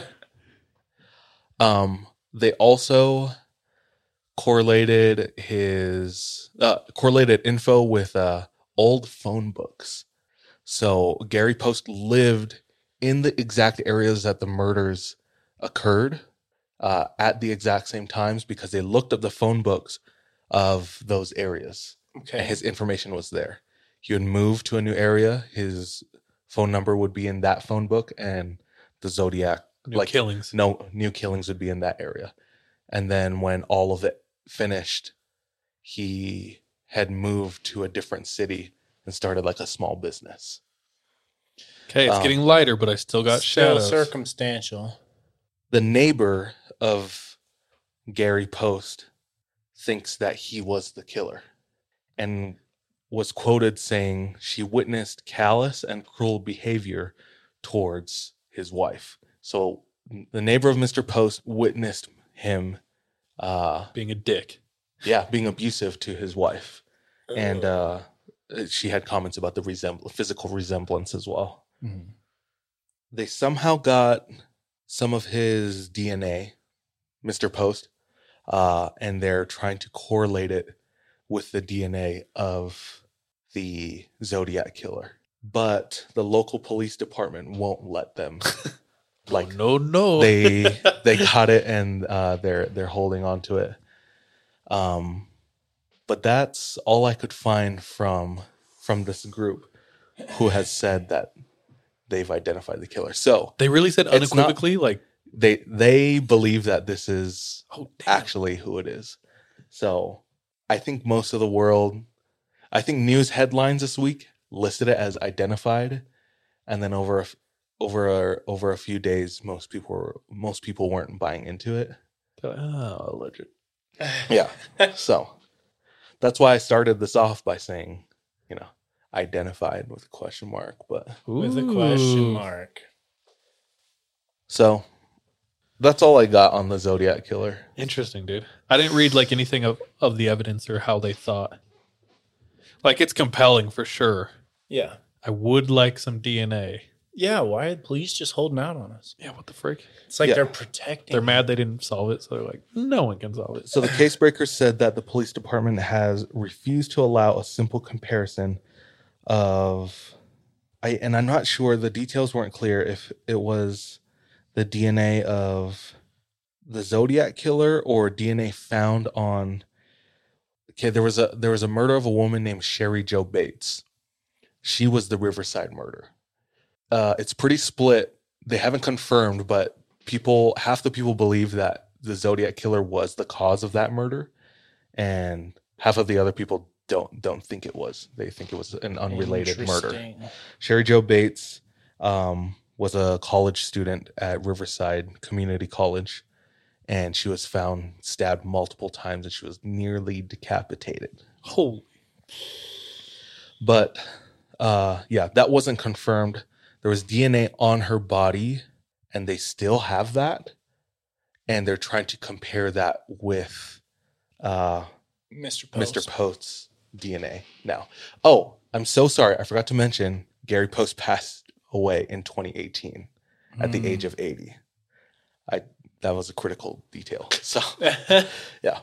They also correlated his correlated info with old phone books. So Gary Post lived in the exact areas that the murders occurred at the exact same times, because they looked up the phone books of those areas. Okay. And his information was there. He would move to a new area, his phone number would be in that phone book, and the Zodiac New killings. No new killings would be in that area. And then when all of it finished, he had moved to a different city and started like a small business. Okay, it's getting lighter, but I still got Still shadows. circumstantial. The neighbor of Gary Post thinks that he was the killer, and was quoted saying she witnessed callous and cruel behavior towards his wife. So the neighbor of Mr. Post witnessed him Being a dick. being abusive to his wife. And she had comments about the physical resemblance as well. They somehow got some of his DNA, Mr. Post, and they're trying to correlate it with the DNA of the Zodiac killer. But the local police department won't let them. Like, No. they got it, and they're holding on to it. But that's all I could find from this group who has said that they've identified the killer. So They really said It's not- unequivocally, like, they believe that this is oh, damn. actually who it is. So I think most of the world, I think news headlines this week listed it as identified, and then over a few days, most people weren't buying into it. Oh, legit. Yeah. So that's why I started this off by saying, identified with a question mark. But With a question mark. so That's all I got on the Zodiac Killer. Interesting, dude. I didn't read like anything of the evidence or how they thought. Like, it's compelling for sure. Yeah. I would like some DNA. Yeah, why are the police just holding out on us? Yeah, what the frick? It's like Yeah. they're protecting. They're mad they didn't solve it, so they're like, no one can solve it. So the case breaker said that the police department has refused to allow a simple comparison of, and I'm not sure, the details weren't clear if it was the DNA of the Zodiac Killer or DNA found on. Okay, there was a murder of a woman named Sherry Jo Bates. She was the Riverside murder. It's pretty split. They haven't confirmed, but half the people believe that the Zodiac Killer was the cause of that murder, and half of the other people don't think it was. They think it was an unrelated murder. Interesting. Sherry Jo Bates was a college student at Riverside Community College, and she was found stabbed multiple times, and she was nearly decapitated. Holy. But yeah, that wasn't confirmed. There was DNA on her body, and they still have that, and they're trying to compare that with Mr. Post. Mr. Post's DNA now. Oh, I'm so sorry. I forgot to mention Gary Post passed away in 2018 at the age of 80. That was a critical detail. So yeah.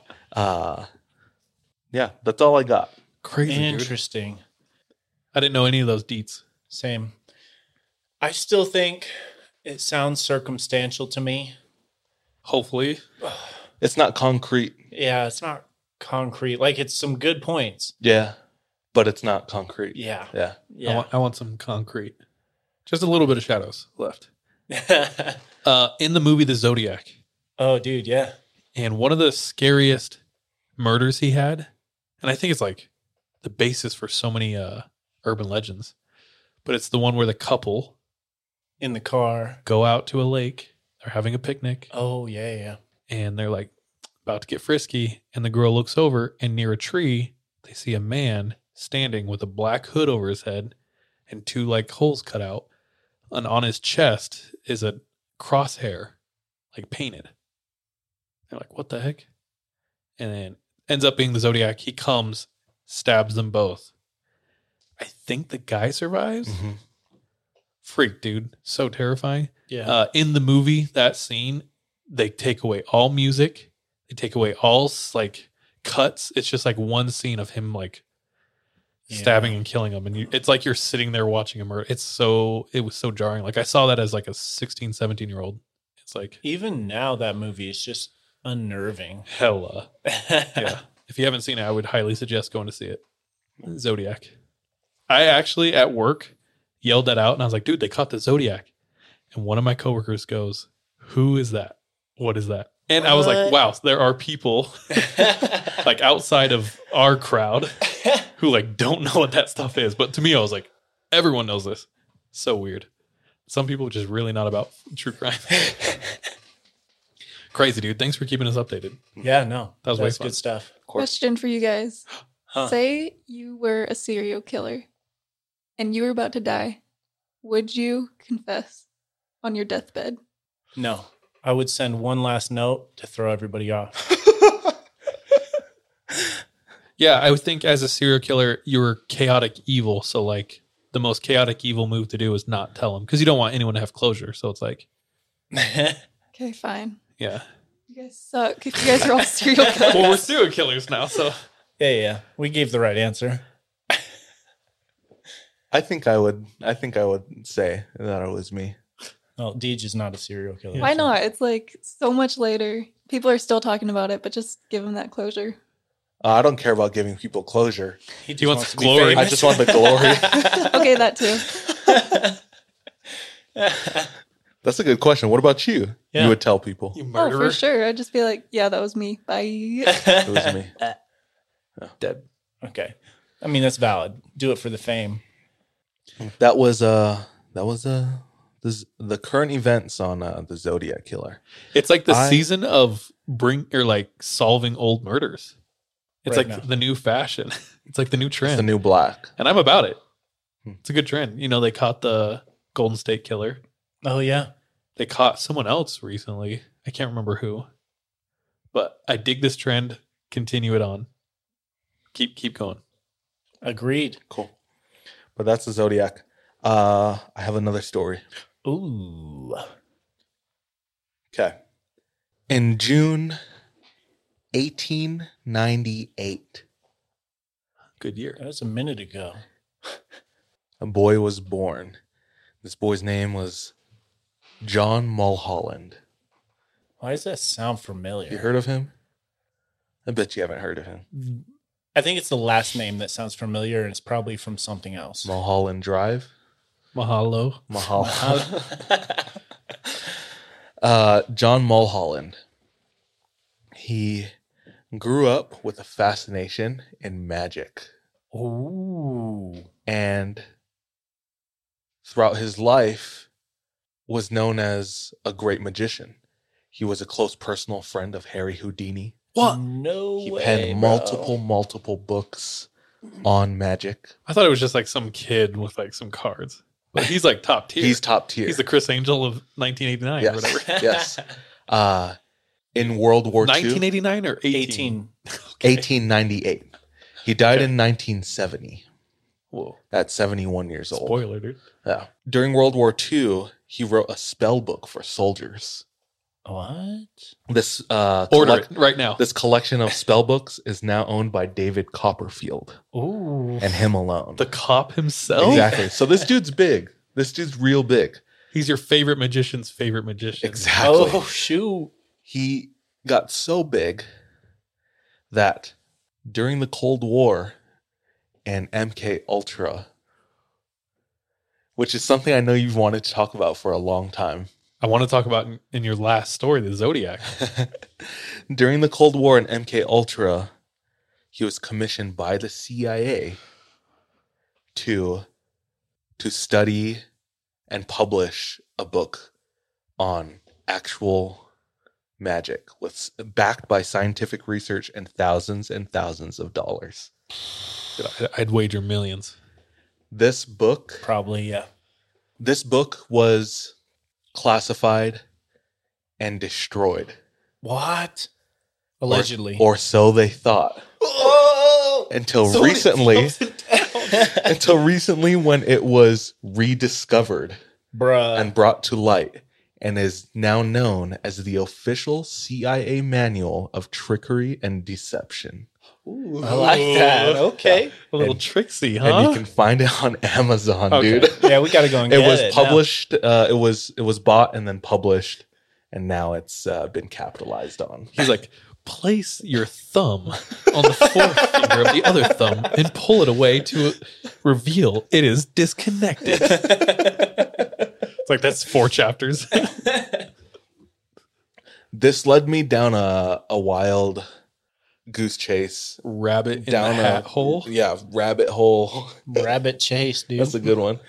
Yeah, that's all I got. Crazy, dude. Interesting. I didn't know any of those deets. Same. I still think it sounds circumstantial to me. Hopefully. It's not concrete. Yeah, it's not concrete. Like, it's some good points. Yeah, but it's not concrete. Yeah. Yeah. Yeah. I want some concrete. Just a little bit of shadows left. In the movie The Zodiac, Oh, dude, yeah. and one of the scariest murders he had, and I think it's like the basis for so many urban legends, but it's the one where the couple In the car. go out to a lake, they're having a picnic, Oh, yeah, yeah. and they're like about to get frisky, and the girl looks over, and near a tree, they see a man standing with a black hood over his head and two like holes cut out, and on his chest is a crosshair, like painted. They're like, what the heck? And then ends up being the Zodiac. He comes, stabs them both. I think the guy survives. Mhm. Freak, dude. So terrifying. Yeah. In the movie, that scene, they take away all music. They take away all like cuts. It's just like one scene of him like stabbing and killing them. And it's like you're sitting there watching a murder. It was so jarring. Like I saw that as like a 16, 17-year-old. It's like Even now, that movie is just unnerving. hella. Yeah. If you haven't seen it, I would highly suggest going to see it. Zodiac. I actually at work yelled that out and I was like, dude, they caught the Zodiac. And one of my coworkers goes, who is that? What is that? And I was like, wow, there are people like outside of our crowd who like don't know what that stuff is. But to me, I was like, everyone knows this. So weird. Some people are just really not about true crime. Crazy, dude. Thanks for keeping us updated. Yeah, no. That was way That's fun. good stuff. Question for you guys. Huh. Say you were a serial killer and you were about to die. Would you confess on your deathbed? No. I would send one last note to throw everybody off. Yeah, I would think as a serial killer, you're chaotic evil. So like the most chaotic evil move to do is not tell them because you don't want anyone to have closure. So it's like, Okay, fine. yeah. You guys suck if you guys are all serial killers. Well, we're serial killers now. So Yeah. We gave the right answer. I think I would say that it was me. Oh, Deej is not a serial killer. Why not? It's like so much later. People are still talking about it, but just give them that closure. I don't care about giving people closure. He, just He wants to be glory. I famous. just want the glory. Okay, that too. That's a good question. What about you? Yeah. You would tell people. you Oh, murderer. for sure. I'd just be like, yeah, that was me. Bye. It was me. Dead. Okay. I mean, that's valid. Do it for the fame. That was the current events on the Zodiac Killer. It's like the I- season of solving old murders. It's Right like now. the new fashion. It's like the new It's trend. the new black. And I'm about it. It's a good trend. You know, they caught the Golden State Killer. Oh, yeah. They caught someone else recently. I can't remember who. But I dig this trend. Continue it on. Keep going. Agreed. Cool. But that's the Zodiac. I have another story. Ooh. Okay. In June 1898, Good year. That was a minute ago. a boy was born. This boy's name was John Mulholland. Why does that sound familiar? You heard of him? I bet you haven't heard of him. I think it's the last name that sounds familiar, and it's probably from something else. Mulholland Drive. Mahalo. Mulholland. John Mulholland. He grew up with a fascination in magic. Ooh. And throughout his life was known as a great magician. He was a close personal friend of Harry Houdini. What? No He way, penned bro. multiple books on magic. I thought it was just like some kid with like some cards. But he's like top tier. He's top tier. He's the Chris Angel of 1989 or yes. whatever. Yes. In World War II, 1989 or 18? 18. 1898. He died in 1970 Whoa. at 71 years old. Spoiler, dude. Yeah. During World War II, he wrote a spell book for soldiers. What? This Order it right now. This collection of spell books is now owned by David Copperfield Ooh. and him alone. The cop himself? Exactly. So this dude's big. This dude's real big. He's your favorite magician's favorite magician. Exactly. Oh, shoot. He got so big that during the Cold War and MK Ultra, which is something I know you've wanted to talk about for a long time. I want to talk about in your last story, the Zodiac. During the Cold War and MK Ultra, he was commissioned by the CIA to study and publish a book on actual magic backed by scientific research and thousands of dollars. I'd wager millions. This book Probably, yeah. was classified and destroyed. What? Allegedly. Or so they thought. Until recently when it was rediscovered Bruh. and brought to light and is now known as the official CIA manual of trickery and deception. I like that. Okay. A little tricksy, huh? And you can find it on Amazon, Okay. dude. Yeah, we got to go and It get was it. published. It was bought and then published, and now it's been capitalized on. He's like, place your thumb on the forefinger of the other thumb and pull it away to reveal it is disconnected. It's like, that's 4 chapters. This led me down a wild goose chase. Rabbit in Down the hat hole. Yeah, rabbit hole. Rabbit chase, dude. That's a good one.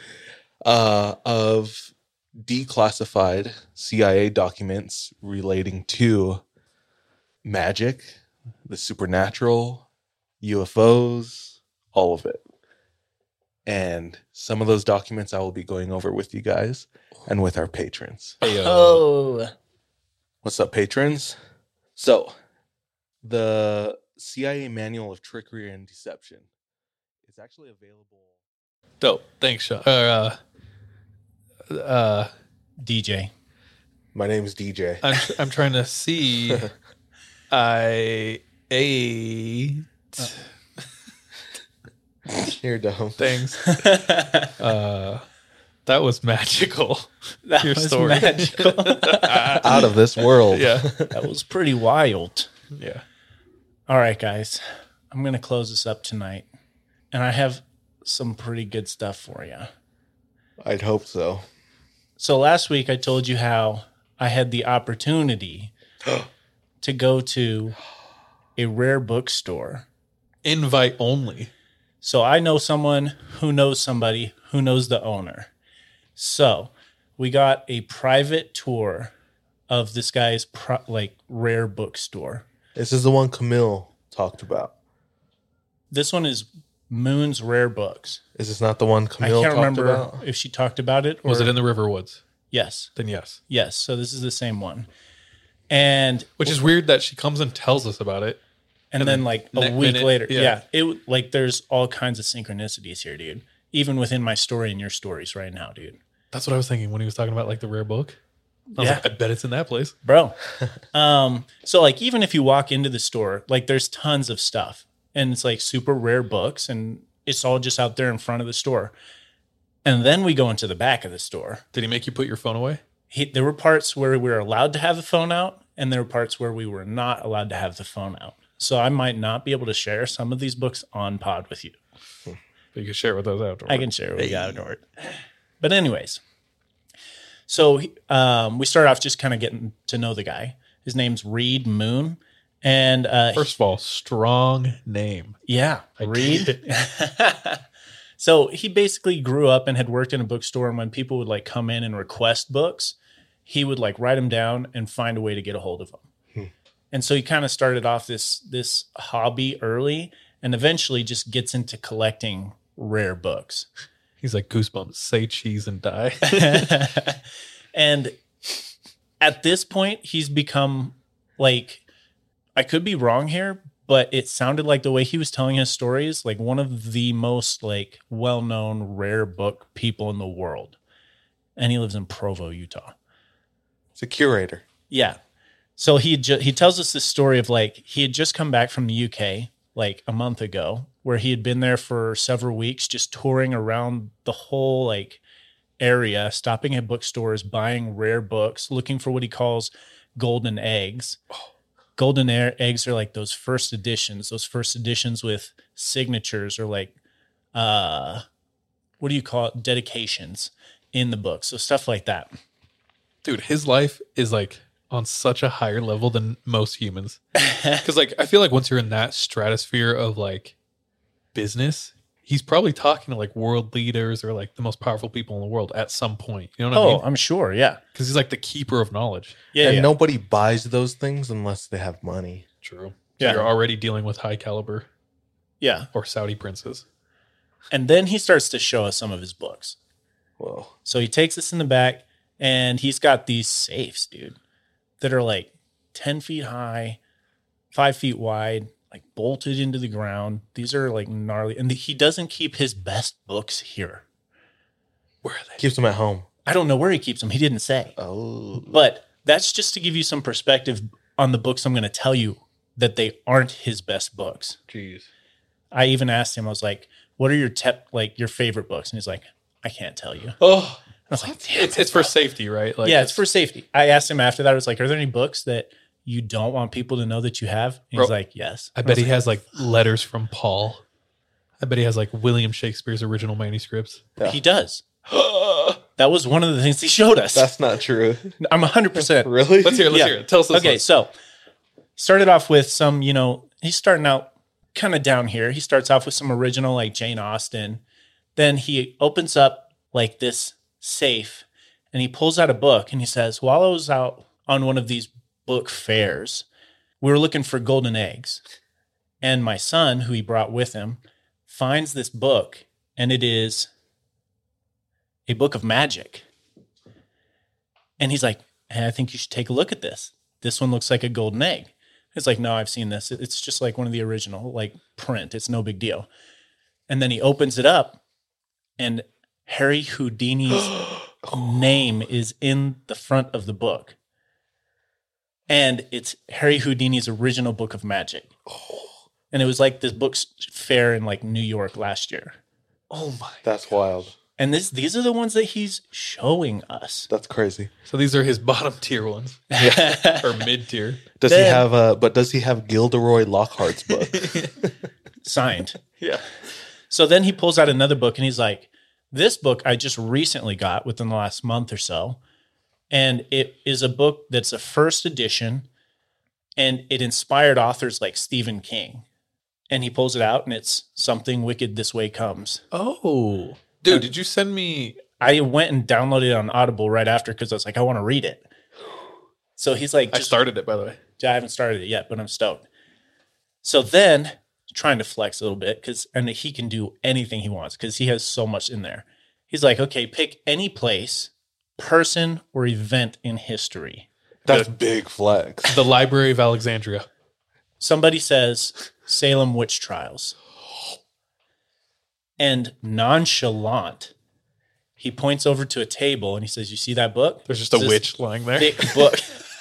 Of declassified CIA documents relating to magic, the supernatural, UFOs, all of it. And some of those documents I will be going over with you guys and with our patrons. Oh. What's up, patrons? So, the CIA Manual of Trickery and Deception is actually available. Dope. Thanks, Sean. DJ. My name's DJ. I'm trying to see. You're dumb. Things. That was magical. That Your was story. magical. Out of this world. Yeah. That was pretty wild. Yeah. All right, guys. I'm going to close this up tonight. And I have some pretty good stuff for you. I'd hope so. So last week I told you how I had the opportunity to go to a rare bookstore. Invite only. So I know someone who knows somebody who knows the owner. So we got a private tour of this guy's rare bookstore. This is the one Camille talked about. This one is Moon's Rare Books. Is this not the one I Camille can't talked remember about? if she talked about it or Was it in the Riverwoods? Yes. Then yes. Yes. So this is the same one. And Which is weird that she comes and tells us about it. and then like a next week minute, later, yeah. it like there's all kinds of synchronicities here, dude. Even within my story and your stories right now, dude. That's what I was thinking when he was talking about like the rare book. I was Yeah. like, I bet it's in that place. Bro. So like even if you walk into the store, like there's tons of stuff and it's like super rare books and it's all just out there in front of the store. And then we go into the back of the store. Did he make you put your phone away? There were parts where we were allowed to have the phone out and there were parts where we were not allowed to have the phone out. So I might not be able to share some of these books on pod with you. But you can share with us afterwards. I can share what we got afterward. But anyways, so we start off just kind of getting to know the guy. His name's Reed Moon. And First of all, strong name. yeah, I Reed. So he basically grew up and had worked in a bookstore. And when people would like come in and request books, he would like write them down and find a way to get a hold of them. And so he kind of started off this hobby early and eventually just gets into collecting rare books. He's like Goosebumps. Say cheese and die. And at this point, he's become like, I could be wrong here, but it sounded like the way he was telling his stories, like one of the most like well-known rare book people in the world. And he lives in Provo, Utah. It's a curator. Yeah. So he tells us this story of like, he had just come back from the UK like a month ago, where he had been there for several weeks, just touring around the whole like area, stopping at bookstores, buying rare books, looking for what he calls golden eggs. Golden eggs are like those first editions with signatures or like, what do you call it? Dedications in the book. So stuff like that. Dude, his life is like on such a higher level than most humans. Because like I feel like once you're in that stratosphere of like business, he's probably talking to like world leaders or like the most powerful people in the world at some point. You know what I mean? I'm sure. Yeah. Because he's like the keeper of knowledge. Yeah. And yeah. nobody buys those things unless they have money. True. Yeah. You're already dealing with high caliber Yeah. or Saudi princes. And then he starts to show us some of his books. Whoa. So he takes us in the back and he's got these safes, dude, that are like 10 feet high, 5 feet wide, like bolted into the ground. These are like gnarly. And he doesn't keep his best books here. Where are they? Keeps them at home. I don't know where he keeps them. He didn't say. Oh. But that's just to give you some perspective on the books I'm going to tell you that they aren't his best books. Jeez. I even asked him, I was like, what are your favorite books? And he's like, I can't tell you. Oh, I was like, damn. it's for safety, right? Like Yeah, it's for safety. I asked him after that, I was like, are there any books that you don't want people to know that you have? And he's Bro, like, yes. I bet he has like letters from Paul. I bet he has like William Shakespeare's original manuscripts. He does. That was one of the things he showed us. That's not true. I'm 100%. Really? Let's hear it. Let's hear it. Tell us this. Okay, so started off with some, he's starting out kind of down here. He starts off with some original like Jane Austen. Then he opens up like this safe and he pulls out a book and he says, while I was out on one of these book fairs, we were looking for golden eggs. And my son, who he brought with him, finds this book and it is a book of magic. And he's like, hey, I think you should take a look at this. This one looks like a golden egg. It's like, no, I've seen this. It's just like one of the original, like print. It's no big deal. And then he opens it up and Harry Houdini's name is in the front of the book. And it's Harry Houdini's original book of magic. And it was like this book's fair in like New York last year. Oh my. That's wild. And these are the ones that he's showing us. That's crazy. So these are his bottom tier ones or mid tier. Does he have Gilderoy Lockhart's book? Signed. Yeah. So then he pulls out another book and he's like, this book I just recently got within the last month or so. And it is a book that's a first edition and it inspired authors like Stephen King. And he pulls it out and it's Something Wicked This Way Comes. Oh. Dude, did you send me? I went and downloaded it on Audible right after because I was like, I want to read it. So he's like, I started it, by the way. I haven't started it yet, but I'm stoked. So then trying to flex a little bit and he can do anything he wants because he has so much in there. He's like, okay, pick any place person or event in history. That's big flex. The Library of Alexandria. Somebody says Salem witch trials. And nonchalant, he points over to a table and he says, "You see that book? There's just a This witch lying there. thick book."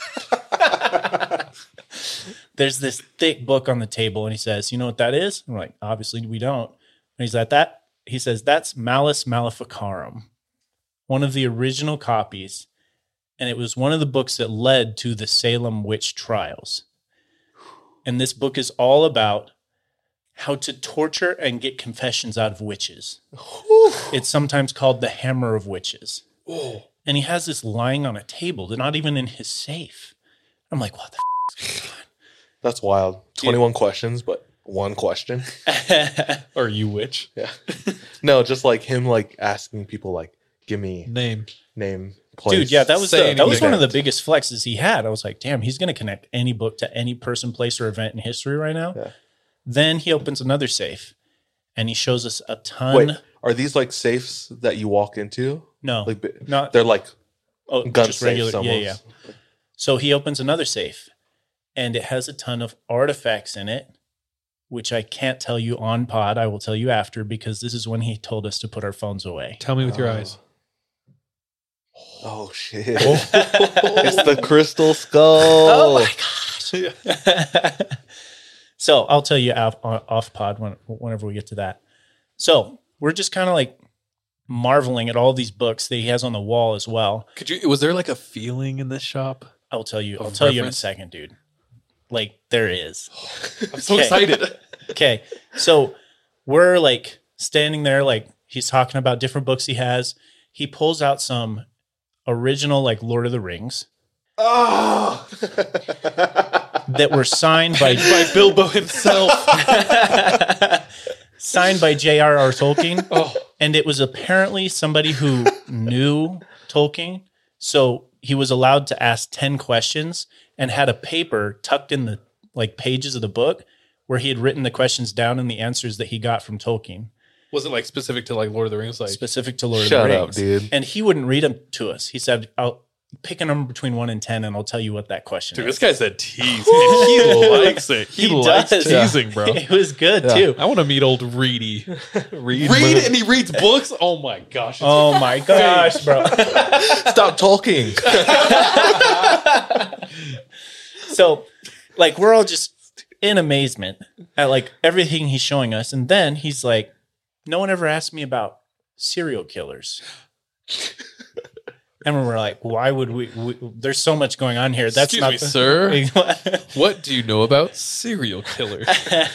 There's this thick book on the table, and he says, "You know what that is?" I'm like, "Obviously we don't." And he's like, "That." He says, "That's Malleus Maleficarum, one of the original copies, and it was one of the books that led to the Salem witch trials. And this book is all about how to torture and get confessions out of witches. It's sometimes called the Hammer of Witches." And he has this lying on a table. They're not even in his safe. I'm like, what the is going on? That's wild. 21 questions, but one question. Are you witch? Yeah. No, just like him like asking people like, give me Name. place. Dude, yeah, that was Say one of the anything. biggest flexes he had. I was like, damn, he's going to connect any book to any person, place, or event in history right now. Yeah. Then he opens another safe, and he shows us a ton. Wait, are these like safes that you walk into? No, Like not they're like gun just safes regular. Yeah, almost. yeah. So he opens another safe, and it has a ton of artifacts in it, which I can't tell you on pod. I will tell you after, because this is when he told us to put our phones away. Tell me with your eyes. Oh shit. It's the crystal skull. Oh my gosh. So I'll tell you off pod whenever we get to that. So we're just kind of like marveling at all these books that he has on the wall as well. Was there like a feeling in this shop? I'll tell you in a reference? second, dude. Like there is. I'm so Okay. excited. Okay. So we're like standing there, like he's talking about different books he has. He pulls out some original like Lord of the Rings Oh. that were signed by Bilbo himself. signed by J.R.R. Tolkien. Oh. And it was apparently somebody who knew Tolkien. So he was allowed to ask 10 questions and had a paper tucked in the like pages of the book where he had written the questions down and the answers that he got from Tolkien, Was it like specific to like Lord of the Rings? Like, specific to Lord Shut of the up, Rings. dude. And he wouldn't read them to us. He said, "I'll pick a number between 1 and 10 and I'll tell you what that question dude, is." this guy said tease. And he likes it. He likes does. teasing, bro. It was good Yeah. too. I want to meet old Reedy. Read And he reads books? Oh my gosh. it's Oh my gosh, bro. Stop talking. So, like, we're all just in amazement at like everything he's showing us. And then he's like, "No one ever asked me about serial killers." And we're like, why would we there's so much going on here. That's Excuse not me, sir. sir. What do you know about serial killers?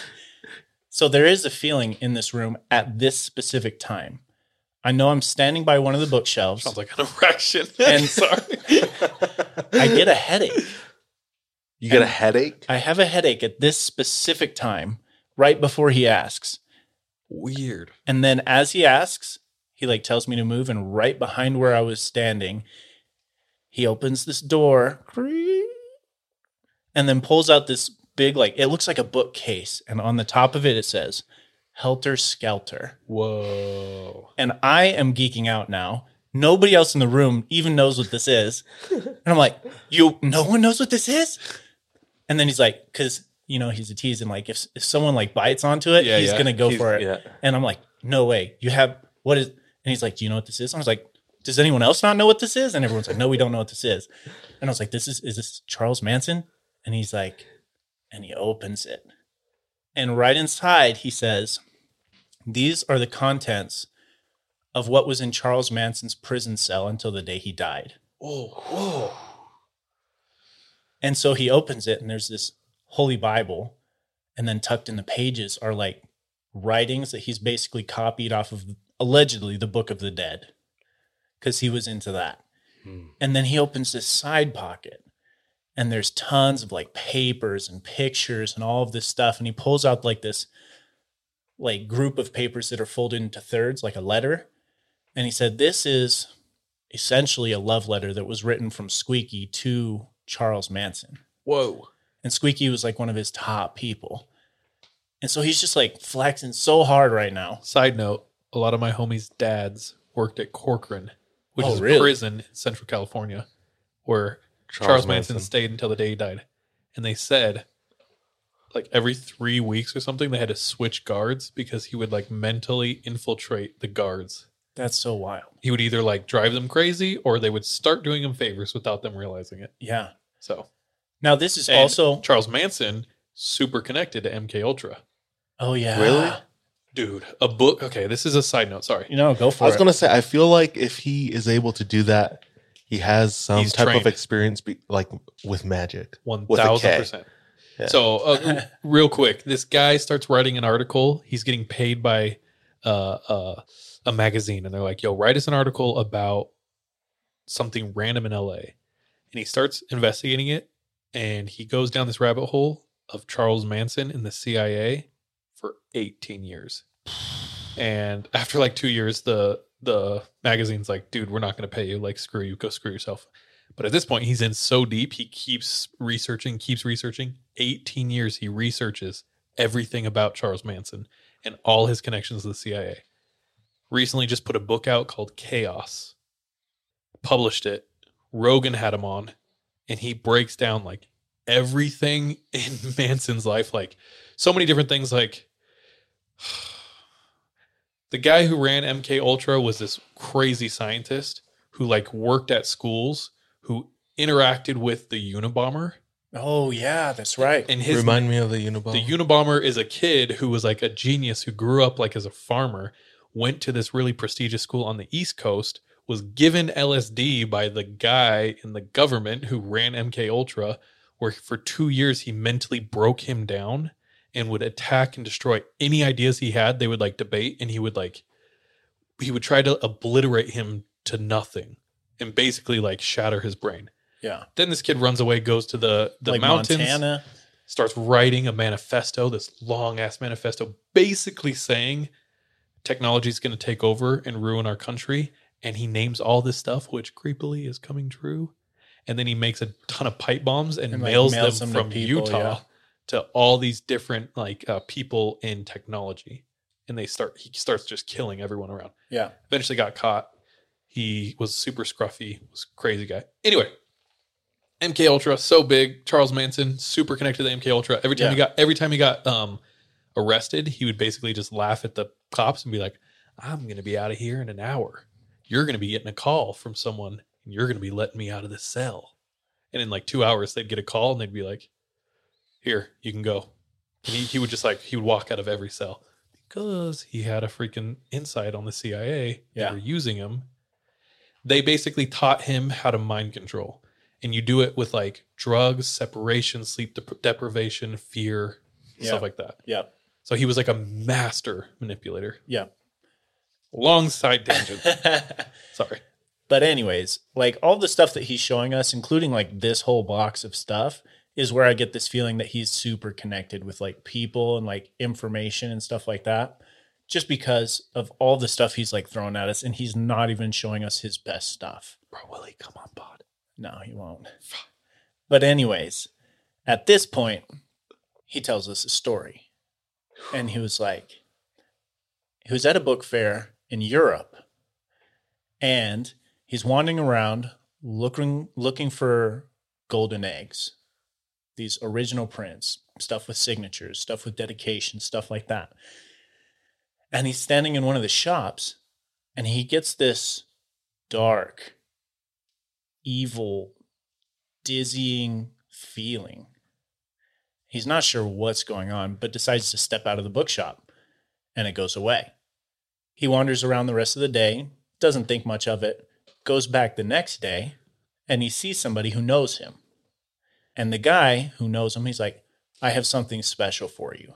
So there is a feeling in this room at this specific time. I know I'm standing by one of the bookshelves. Sounds like an erection. And- Sorry. I get a headache. You get a headache? I have a headache at this specific time, right before he asks. Weird. And then as he asks, he like tells me to move, and right behind where I was standing, he opens this door and then pulls out this big, like, it looks like a bookcase. And on the top of it, it says Helter Skelter. Whoa. And I am geeking out now. Nobody else in the room even knows what this is. And I'm like, no one knows what this is? And then he's like, because, you know, he's a tease. And like, if someone like bites onto it, Yeah, he's yeah. going to go He's- for it. yeah. And I'm like, no way. What is, and he's like, do you know what this is? I was like, does anyone else not know what this is? And everyone's like, no, we don't know what this is. And I was like, is this Charles Manson? And he's like, and he opens it. And right inside, he says, these are the contents of what was in Charles Manson's prison cell until the day he died. Whoa. And so he opens it, and there's this Holy Bible, and then tucked in the pages are like writings that he's basically copied off of allegedly the Book of the Dead, because he was into that. And then he opens this side pocket, and there's tons of like papers and pictures and all of this stuff. And he pulls out like this like group of papers that are folded into thirds, like a letter. And he said, this is essentially a love letter that was written from Squeaky to Charles Manson. Whoa. And Squeaky was like one of his top people. And so he's just like flexing so hard right now. Side note, a lot of my homies' dads worked at Corcoran which Oh, is a really? prison in Central California, where Charles Manson stayed until the day he died. And they said, like every 3 weeks or something, they had to switch guards because he would like mentally infiltrate the guards. That's so wild. He would either like drive them crazy or they would start doing him favors without them realizing it. Yeah. So Now this is and also. Charles Manson, super connected to MK Ultra. Oh yeah. Really? Dude, a book. Okay, this is a side note. Sorry. Go for I was it. going to say, I feel like if he is able to do that, he has some He's type trained. of experience, like with magic. 1,000%. Yeah. So, real quick, this guy starts writing an article. He's getting paid by a magazine, and they're like, "Yo, write us an article about something random in LA." And he starts investigating it, and he goes down this rabbit hole of Charles Manson in the CIA for 18 years. And after like 2 years, the magazine's like, "Dude, we're not going to pay you. Like, screw you. Go screw yourself." But at this point, he's in so deep, he keeps researching. 18 years, he researches everything about Charles Manson and all his connections to the CIA. Recently just put a book out called Chaos. Published it. Rogan had him on, and he breaks down like everything in Manson's life. Like so many different things. Like the guy who ran MK Ultra was this crazy scientist who like worked at schools, who interacted with the Unabomber. Oh yeah, that's right. And his Remind me of the Unabomber. The Unabomber is a kid who was like a genius who grew up like as a farmer, went to this really prestigious school on the East Coast, was given LSD by the guy in the government who ran MK Ultra, where for 2 years he mentally broke him down and would attack and destroy any ideas he had. They would like debate, and he would try to obliterate him to nothing and basically like shatter his brain. Yeah. Then this kid runs away, goes to the Like mountains, Montana. starts writing a manifesto, this long ass manifesto, basically saying technology is going to take over and ruin our country. And he names all this stuff, which creepily is coming true. And then he makes a ton of pipe bombs and And, like, mails mails them them to from people, Utah yeah. to all these different like people in technology. And he starts just killing everyone around. Yeah. Eventually got caught. He was super scruffy, was a crazy guy. Anyway, MK Ultra, so big. Charles Manson, super connected to MK Ultra. Every time he got arrested, he would basically just laugh at the cops and be like, "I'm going to be out of here in an hour. You're going to be getting a call from someone, and you're going to be letting me out of this cell." And in like 2 hours, they'd get a call, and they'd be like, "Here, you can go." And he would just like, he would walk out of every cell because he had a freaking insight on the CIA. They Yeah. were using him. They basically taught him how to mind control. And you do it with like drugs, separation, sleep deprivation, fear, stuff like that. Yeah. So he was like a master manipulator. Yeah. Long side tangent. Sorry. But anyways, like all the stuff that he's showing us, including like this whole box of stuff, is where I get this feeling that he's super connected with like people and like information and stuff like that. Just because of all the stuff he's like throwing at us, and he's not even showing us his best stuff. Bro, Willie, come on, pod. No, he won't. But anyways, at this point, he tells us a story. And he was like, he was at a book fair in Europe, and he's wandering around looking for golden eggs, these original prints, stuff with signatures, stuff with dedication, stuff like that. And he's standing in one of the shops, and he gets this dark, evil, dizzying feeling. He's not sure what's going on, but decides to step out of the bookshop, and it goes away. He wanders around the rest of the day, doesn't think much of it, goes back the next day, and he sees somebody who knows him. And the guy who knows him, he's like, "I have something special for you."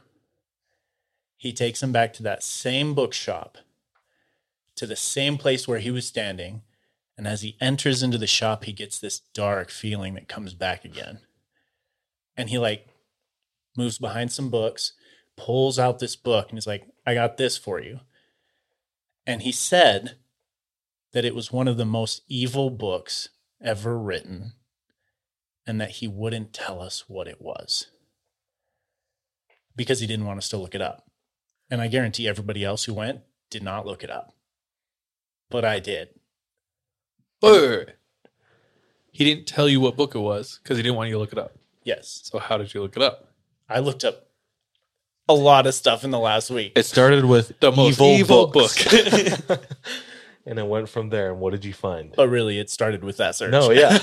He takes him back to that same bookshop, to the same place where he was standing. And as he enters into the shop, he gets this dark feeling that comes back again. And he like moves behind some books, pulls out this book, and he's like, "I got this for you." And he said that it was one of the most evil books ever written, and that he wouldn't tell us what it was because he didn't want us to look it up. And I guarantee everybody else who went did not look it up. But I did. Wait. He didn't tell you what book it was because he didn't want you to look it up. Yes. So how did you look it up? I looked up a lot of stuff in the last week. It started with The most evil book. And it went from there. And what did you find? But really, it started with that search. No, yeah.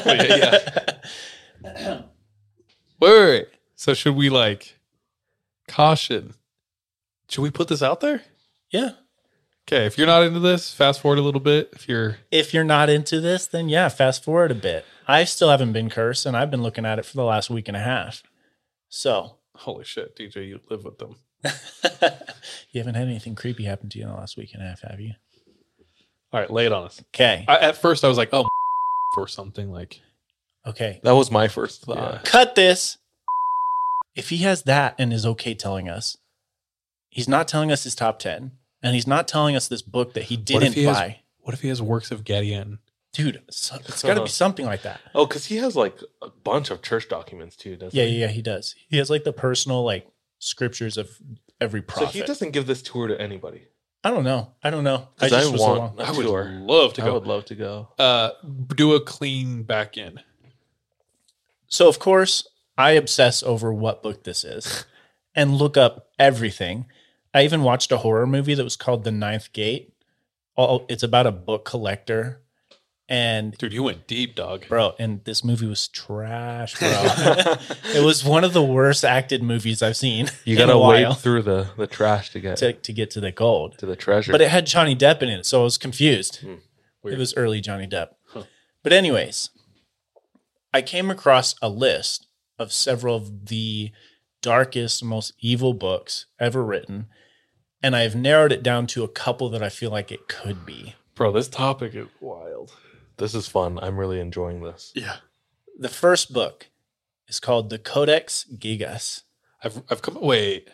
Wait. So should we caution? Should we put this out there? Yeah. Okay, if you're not into this, fast forward a little bit. If you're not into this, then yeah, fast forward a bit. I still haven't been cursed, and I've been looking at it for the last week and a half. So. Holy shit, DJ, you live with them. You haven't had anything creepy happen to you in the last week and a half, have you? All right, lay it on us. Okay. At first, I was like, oh, or something like. Okay. That was my first thought. Cut this. If he has that and is okay telling us, he's not telling us his top 10, and he's not telling us this book that he didn't buy. What if he has works of Gadian? Dude, it's got to be something like that. Oh, because he has a bunch of church documents too, doesn't he? Yeah, he does. He has the personal scriptures of every prophet. So he doesn't give this tour to anybody. I don't know. I I just was so want long. a I would tour. love to go. I would love to go. Do a clean back in. So, of course, I obsess over what book this is and look up everything. I even watched a horror movie that was called The Ninth Gate. It's about a book collector. And Dude, you went deep, dog. bro, and this movie was trash, bro. It was one of the worst acted movies I've seen. You got gotta to wade through the trash to get to get to the gold. to the treasure. But it had Johnny Depp in it, so I was confused. Weird. It was early Johnny Depp. But anyways, I came across a list of several of the darkest, most evil books ever written, and I've narrowed it down to a couple that I feel like it could be. Bro, this topic is wild. This is fun. I'm really enjoying this. Yeah. The first book is called The Codex Gigas. I've come. Wait.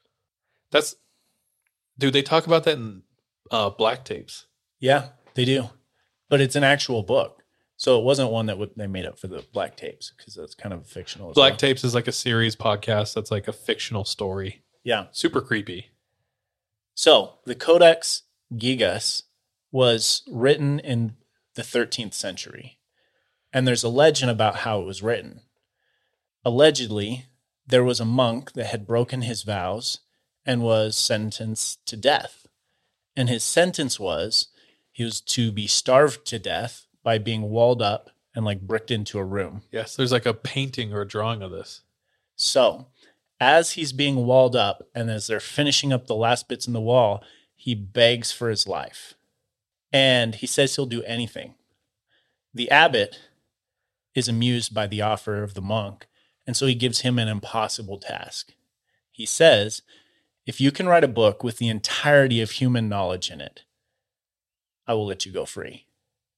Dude, they talk about that in Black Tapes. Yeah, they do. But it's an actual book. So it wasn't one that they made up for the Black Tapes because that's kind of fictional. Black Tapes is a series podcast that's a fictional story. Yeah. Super creepy. So the Codex Gigas was written in the 13th century. And there's a legend about how it was written. Allegedly, there was a monk that had broken his vows and was sentenced to death. And his sentence was he was to be starved to death by being walled up and bricked into a room. Yes, there's a painting or a drawing of this. So as he's being walled up and as they're finishing up the last bits in the wall, he begs for his life. And he says he'll do anything. The abbot is amused by the offer of the monk, and so he gives him an impossible task. He says, if you can write a book with the entirety of human knowledge in it, I will let you go free.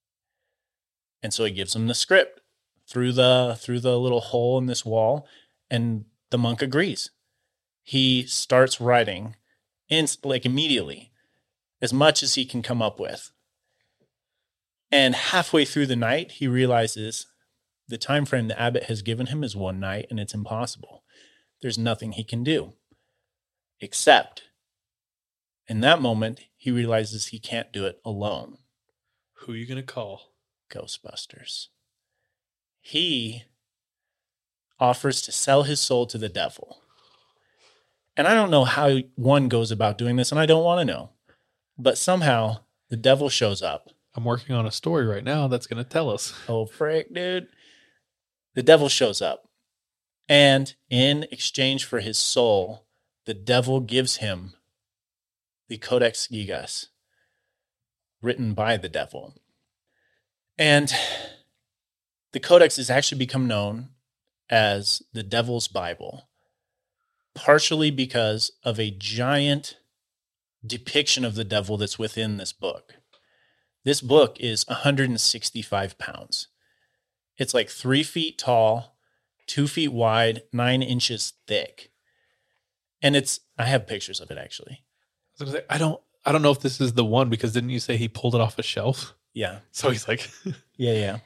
And so he gives him the script through the little hole in this wall, and the monk agrees. He starts writing immediately, as much as he can come up with. And halfway through the night, he realizes the time frame the abbot has given him is one night, and it's impossible. There's nothing he can do. Except, in that moment, he realizes he can't do it alone. Who are you going to call? Ghostbusters. He offers to sell his soul to the devil. And I don't know how one goes about doing this, and I don't want to know. But somehow, the devil shows up. I'm working on a story right now that's going to tell us. Oh, frick, dude. The devil shows up. And in exchange for his soul, the devil gives him the Codex Gigas, written by the devil. And the Codex has actually become known as the Devil's Bible, partially because of a giant depiction of the devil that's within this book. This book is 165 pounds. It's 3 feet tall, 2 feet wide, 9 inches thick. And I have pictures of it actually. I was gonna say, I don't know if this is the one because didn't you say he pulled it off a shelf? Yeah. So he's like, Yeah.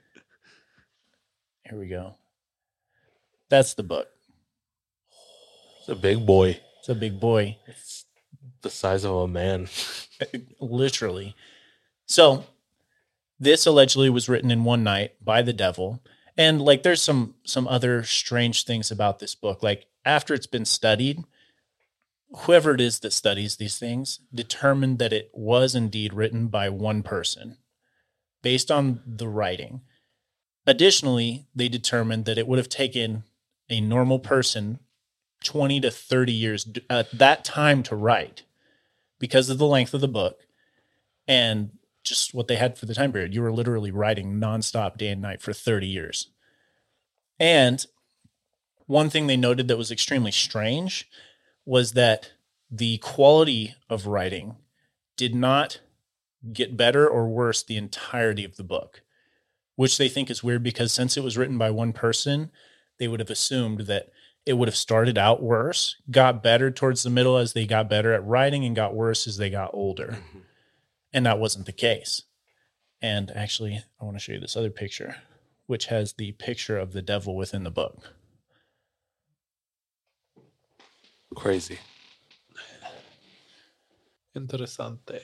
Here we go. That's the book. It's a big boy. It's a big boy. It's the size of a man. Literally. So This allegedly was written in one night by the devil. And like there's some other strange things about this book. Like after it's been studied, whoever it is that studies these things determined that it was indeed written by one person based on the writing. Additionally, they determined that it would have taken a normal person 20 to 30 years at that time to write because of the length of the book and just what they had for the time period. You were literally writing nonstop day and night for 30 years. And one thing they noted that was extremely strange was that the quality of writing did not get better or worse the entirety of the book, which they think is weird because since it was written by one person, they would have assumed that it would have started out worse, got better towards the middle as they got better at writing, and got worse as they got older. Mm-hmm. And that wasn't the case. And actually, I want to show you this other picture, which has the picture of the devil within the book. Crazy. Interessante.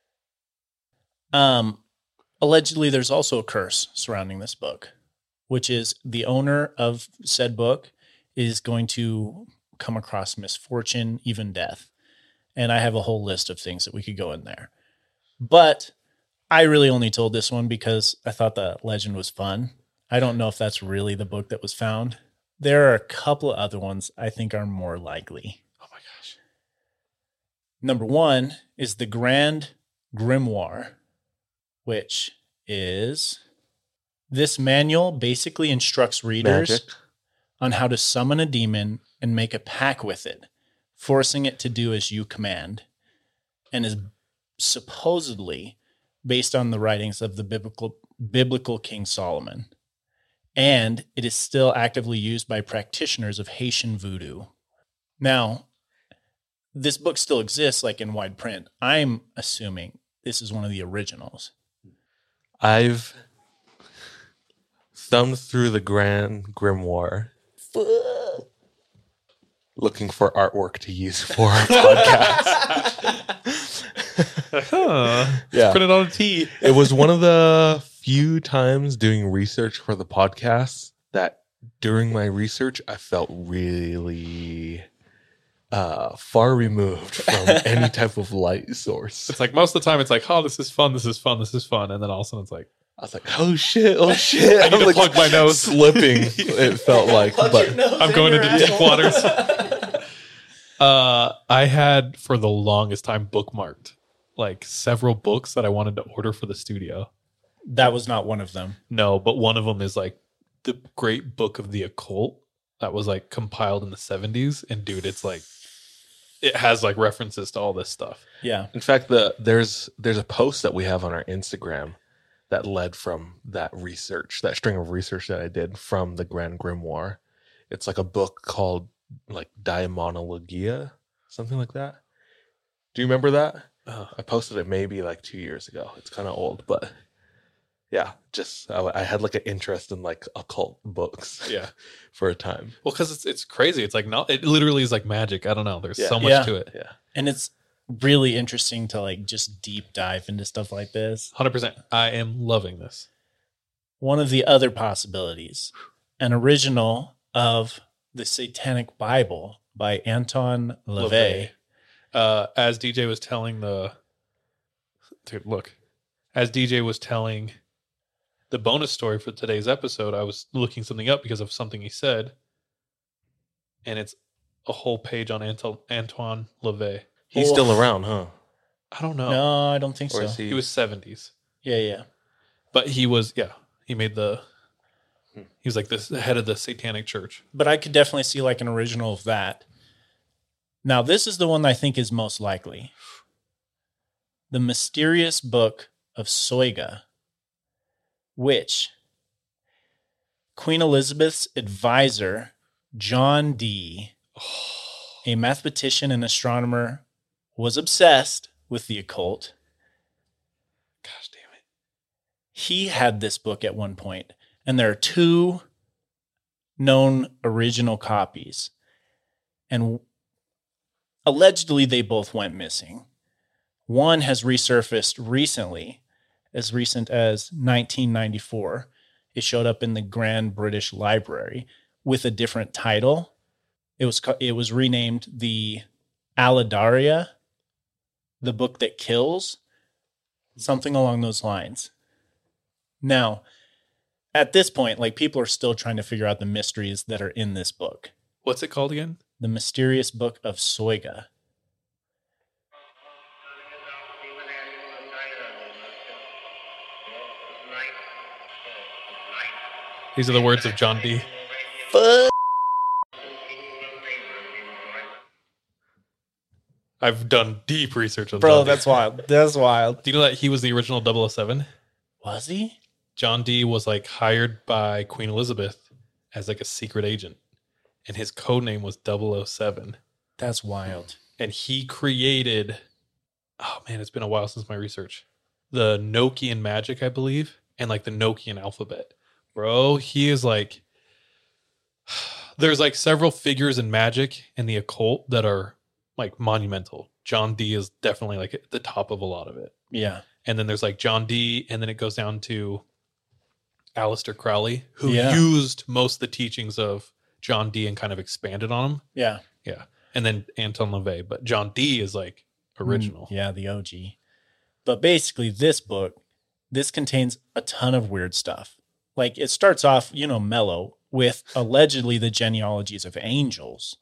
Allegedly, there's also a curse surrounding this book, which is the owner of said book is going to come across misfortune, even death. And I have a whole list of things that we could go in there. But I really only told this one because I thought the legend was fun. I don't know if that's really the book that was found. There are a couple of other ones I think are more likely. Oh my gosh. Number one is the Grand Grimoire, which is this manual basically instructs readers Magic. On how to summon a demon and make a pact with it, forcing it to do as you command, and is supposedly based on the writings of the biblical King Solomon. And it is still actively used by practitioners of Haitian voodoo. Now, this book still exists like in wide print. I'm assuming this is one of the originals. I've thumbed through the Grand Grimoire looking for artwork to use for our podcast. Yeah. Print it on a tee. It was one of the few times doing research for the podcast that during my research, I felt really far removed from any type of light source. It's like most of the time it's like, oh, this is fun. And then all of a sudden it's like, I was like, oh shit. I need to plug my nose. Slipping, it felt like. But I'm going into deep waters. I had, for the longest time, bookmarked like several books that I wanted to order for the studio. That was not one of them. No, but one of them is like the Great Book of the Occult that was like compiled in the 70s. And dude, it's like, it has like references to all this stuff. Yeah. in fact, there's a post that we have on our Instagram that led from that research, that string of research that I did from the Grand Grimoire. It's like a book called like Daimonologia, something like that. Do you remember that? I posted it maybe like 2 years ago. It's kind of old, but yeah, just I had like an interest in like occult books. Yeah, for a time. Well, because it's crazy. It's like it literally is like magic. I don't know. There's so much Yeah. to it. Yeah. And it's really interesting to like just deep dive into stuff like this. 100%. I am loving this. One of the other possibilities, an original of the Satanic Bible by Anton LaVey. As DJ was telling as DJ was telling the bonus story for today's episode, I was looking something up because of something he said, and it's a whole page on Antoine LaVey. He's still around, huh? I don't know. No, I don't think Or so. is He was 70s, Yeah. but he was he made he was like the head of the Satanic Church. But I could definitely see like an original of that. Now, this is the one I think is most likely. The Mysterious Book of Soiga, which Queen Elizabeth's advisor, John Dee, a mathematician and astronomer, was obsessed with the occult. Gosh damn it. He had this book at one point, and there are two known original copies. And allegedly, they both went missing. One has resurfaced recently as recent as 1994. It showed up in the Grand British Library with a different title. It was renamed the Alidaria, the Book That Kills, something along those lines. Now, at this point, like, people are still trying to figure out the mysteries that are in this book. What's it called again? The Mysterious Book of Soiga. These are the words of John Dee. I've done deep research on Bro, John Dee. that's wild. That's wild. Do you know that he was the original 007? Was he? John Dee was like hired by Queen Elizabeth as like a secret agent, and his code name was 007. That's wild. And he created, oh man, it's been a while since my research, the Nokian magic, I believe, and like the Nokian alphabet. Bro, he is like, there's like several figures in magic and the occult that are like monumental. John Dee is definitely like at the top of a lot of it. Yeah. And then there's like John Dee, and then it goes down to Aleister Crowley, who Yeah. used most of the teachings of John Dee and kind of expanded on them. Yeah. Yeah. And then Anton LaVey. But John Dee is like original. Yeah, the OG. But basically, this book, this contains a ton of weird stuff. Like, it starts off, mellow with allegedly the genealogies of angels.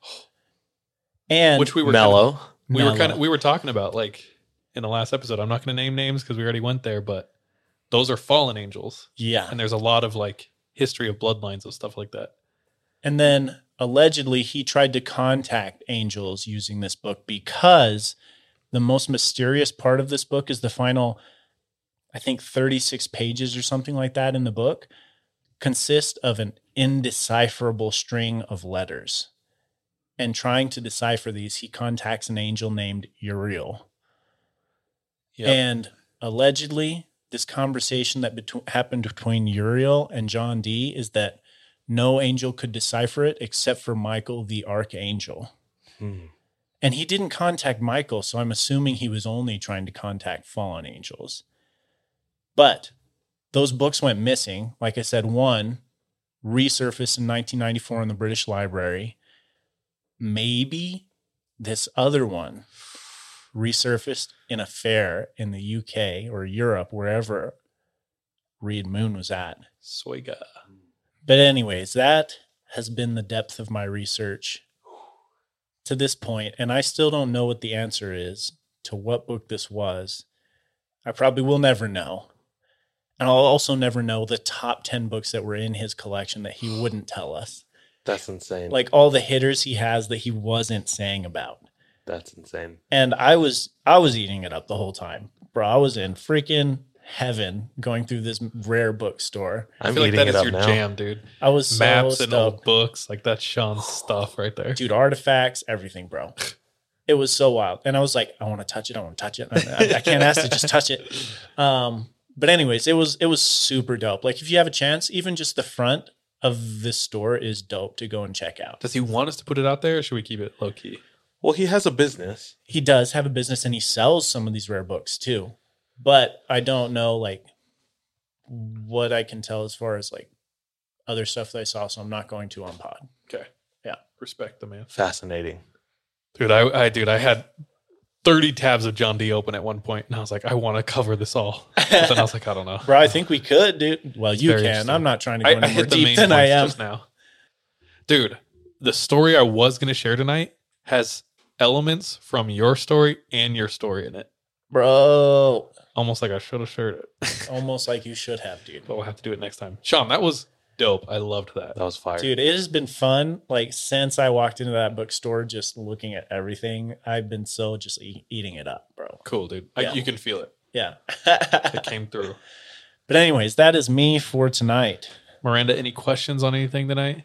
And Which we were Mellow. we were talking about like in the last episode. I'm not going to name names because we already went there, but those are fallen angels. yeah. And there's a lot of like history of bloodlines of stuff like that. And then allegedly he tried to contact angels using this book because the most mysterious part of this book is the final, I think, 36 pages or something like that in the book consist of an indecipherable string of letters. And trying to decipher these, he contacts an angel named Uriel. Yep. And allegedly, this conversation that happened between Uriel and John Dee is that no angel could decipher it except for Michael the Archangel. And he didn't contact Michael, so I'm assuming he was only trying to contact fallen angels. But those books went missing. Like I said, one resurfaced in 1994 in the British Library. Maybe this other one resurfaced in a fair in the UK or Europe, wherever Reed Moon was at. Soiga. But anyways, that has been the depth of my research to this point, and I still don't know what the answer is to what book this was. I probably will never know. And I'll also never know the top 10 books that were in his collection that he wouldn't tell us. That's insane. Like all the hitters he has that he wasn't saying about. That's insane. And I was eating it up the whole time. Bro, I was in freaking heaven going through this rare bookstore. I I'm feel like eating that it is up your now. jam, dude. I was so Maps and old stoked. books. Like that's Sean's stuff right there. Dude, artifacts, everything, bro. It was so wild. And I was like, I want to touch it. I can't ask to just touch it. But anyways, it was super dope. Like if you have a chance, even just the front of this store is dope to go and check out. Does he want us to put it out there, or should we keep it low key? Well, he has a business. He does have a business and he sells some of these rare books too. But I don't know like what I can tell as far as like other stuff that I saw, so I'm not going to on pod. Okay. Yeah. Respect the man. Fascinating. Dude, I had 30 tabs of John Dee open at one point, and I was like, I want to cover this all. But then I was like, I don't know. Bro, I think we could, dude. Well, you very can. interesting. I'm not trying to go I any more hit the deep main than I points am. just now. Dude, the story I was going to share tonight has elements from your story and your story in it. Bro, Almost like I should have shared it. almost like you should have, dude. But we'll have to do it next time. Sean, that was dope. I loved that. That was fire. Dude, it has been fun. Like since I walked into that bookstore, just looking at everything, I've been so just eating it up, bro. Cool, dude. Yeah. You can feel it. Yeah. It came through. But anyways, that is me for tonight. Miranda, any questions on anything tonight?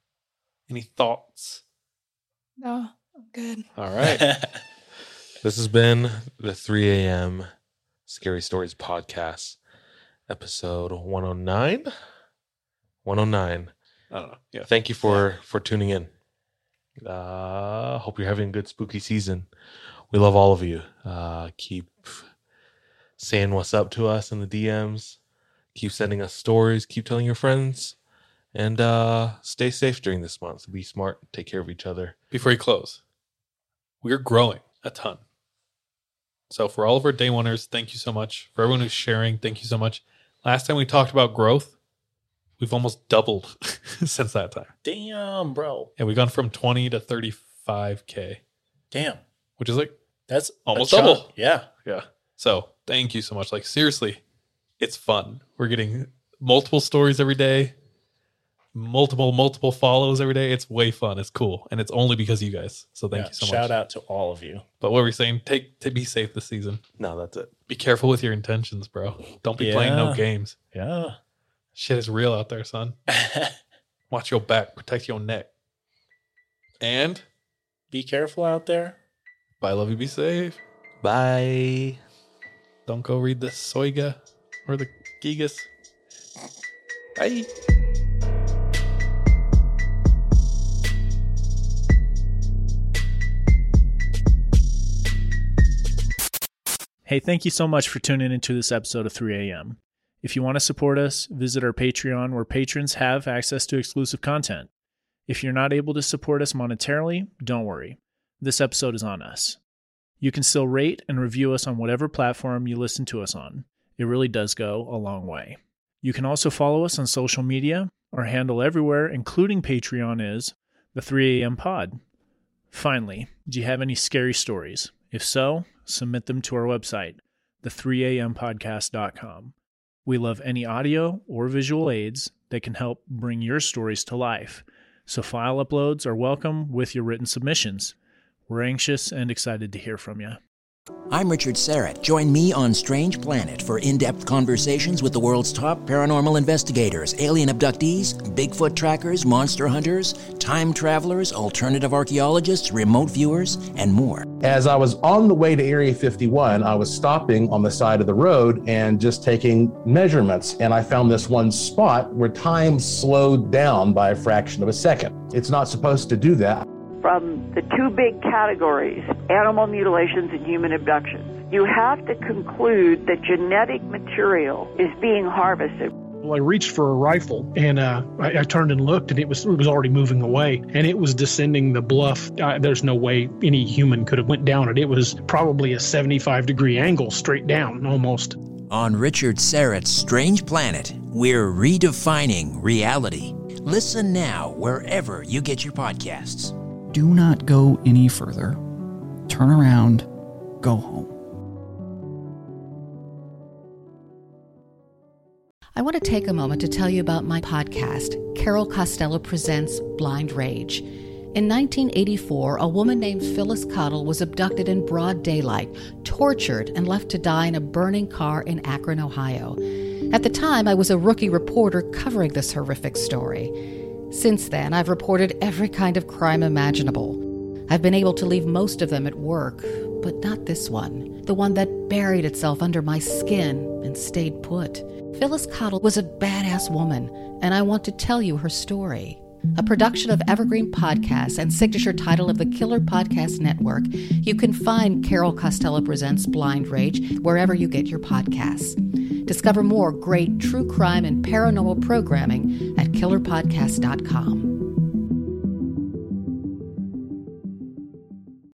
Any thoughts? No, I'm good. All right. This has been the 3 a.m. Scary Stories podcast, episode 109. 109. I don't know. Yeah. Thank you for tuning in. Hope you're having a good spooky season. We love all of you. Keep saying what's up to us in the DMs. Keep sending us stories. Keep telling your friends. And stay safe during this month. Be smart. Take care of each other. Before you close, we're growing a ton. So for all of our day oneers, thank you so much. For everyone who's sharing, thank you so much. Last time we talked about growth, we've almost doubled since that time. Damn, bro. And we've gone from 20 to 35K. Damn. Which is like That's almost a chunk. double. Yeah. Yeah. So thank you so much. Like, seriously, it's fun. We're getting multiple stories every day, multiple follows every day. It's way fun. It's cool. And it's only because of you guys. So thank you so much. Shout out to all of you. But what were we saying? Be safe this season. No, that's it. Be careful with your intentions, bro. Don't be playing no games. Yeah. Shit is real out there, son. Watch your back. Protect your neck. And Be careful out there. bye, love you, be safe. Bye. Don't go read the Soiga or the Gigas. Bye. Hey, thank you so much for tuning into this episode of 3 a.m. If you want to support us, visit our Patreon where patrons have access to exclusive content. If you're not able to support us monetarily, don't worry. This episode is on us. You can still rate and review us on whatever platform you listen to us on. It really does go a long way. You can also follow us on social media. Our handle everywhere, including Patreon, is the 3 a.m. pod. Finally, do you have any scary stories? If so, submit them to our website, the3ampodcast.com. We love any audio or visual aids that can help bring your stories to life. So file uploads are welcome with your written submissions. We're anxious and excited to hear from you. I'm Richard Serrett. Join me on Strange Planet for in-depth conversations with the world's top paranormal investigators, alien abductees, Bigfoot trackers, monster hunters, time travelers, alternative archaeologists, remote viewers, and more. As I was on the way to Area 51, I was stopping on the side of the road and just taking measurements. And I found this one spot where time slowed down by a fraction of a second. It's not supposed to do that. From the two big categories, animal mutilations and human abductions, you have to conclude that genetic material is being harvested. Well, I reached for a rifle, and I turned and looked, and it was already moving away, and it was descending the bluff. There's no way any human could have went down it. It was probably a 75-degree angle straight down, almost. On Richard Serrett's Strange Planet, we're redefining reality. Listen now wherever you get your podcasts. Do not go any further. Turn around. Go home. I want to take a moment to tell you about my podcast, Carol Costello Presents Blind Rage. In 1984, a woman named Phyllis Cottle was abducted in broad daylight, tortured, and left to die in a burning car in Akron, Ohio. At the time, I was a rookie reporter covering this horrific story. Since then, I've reported every kind of crime imaginable. I've been able to leave most of them at work, but not this one, the one that buried itself under my skin and stayed put. Phyllis Cottle was a badass woman, and I want to tell you her story. A production of Evergreen Podcasts and signature title of the Killer Podcast Network, you can find Carol Costello Presents Blind Rage wherever you get your podcasts. Discover more great true crime and paranormal programming at killerpodcast.com.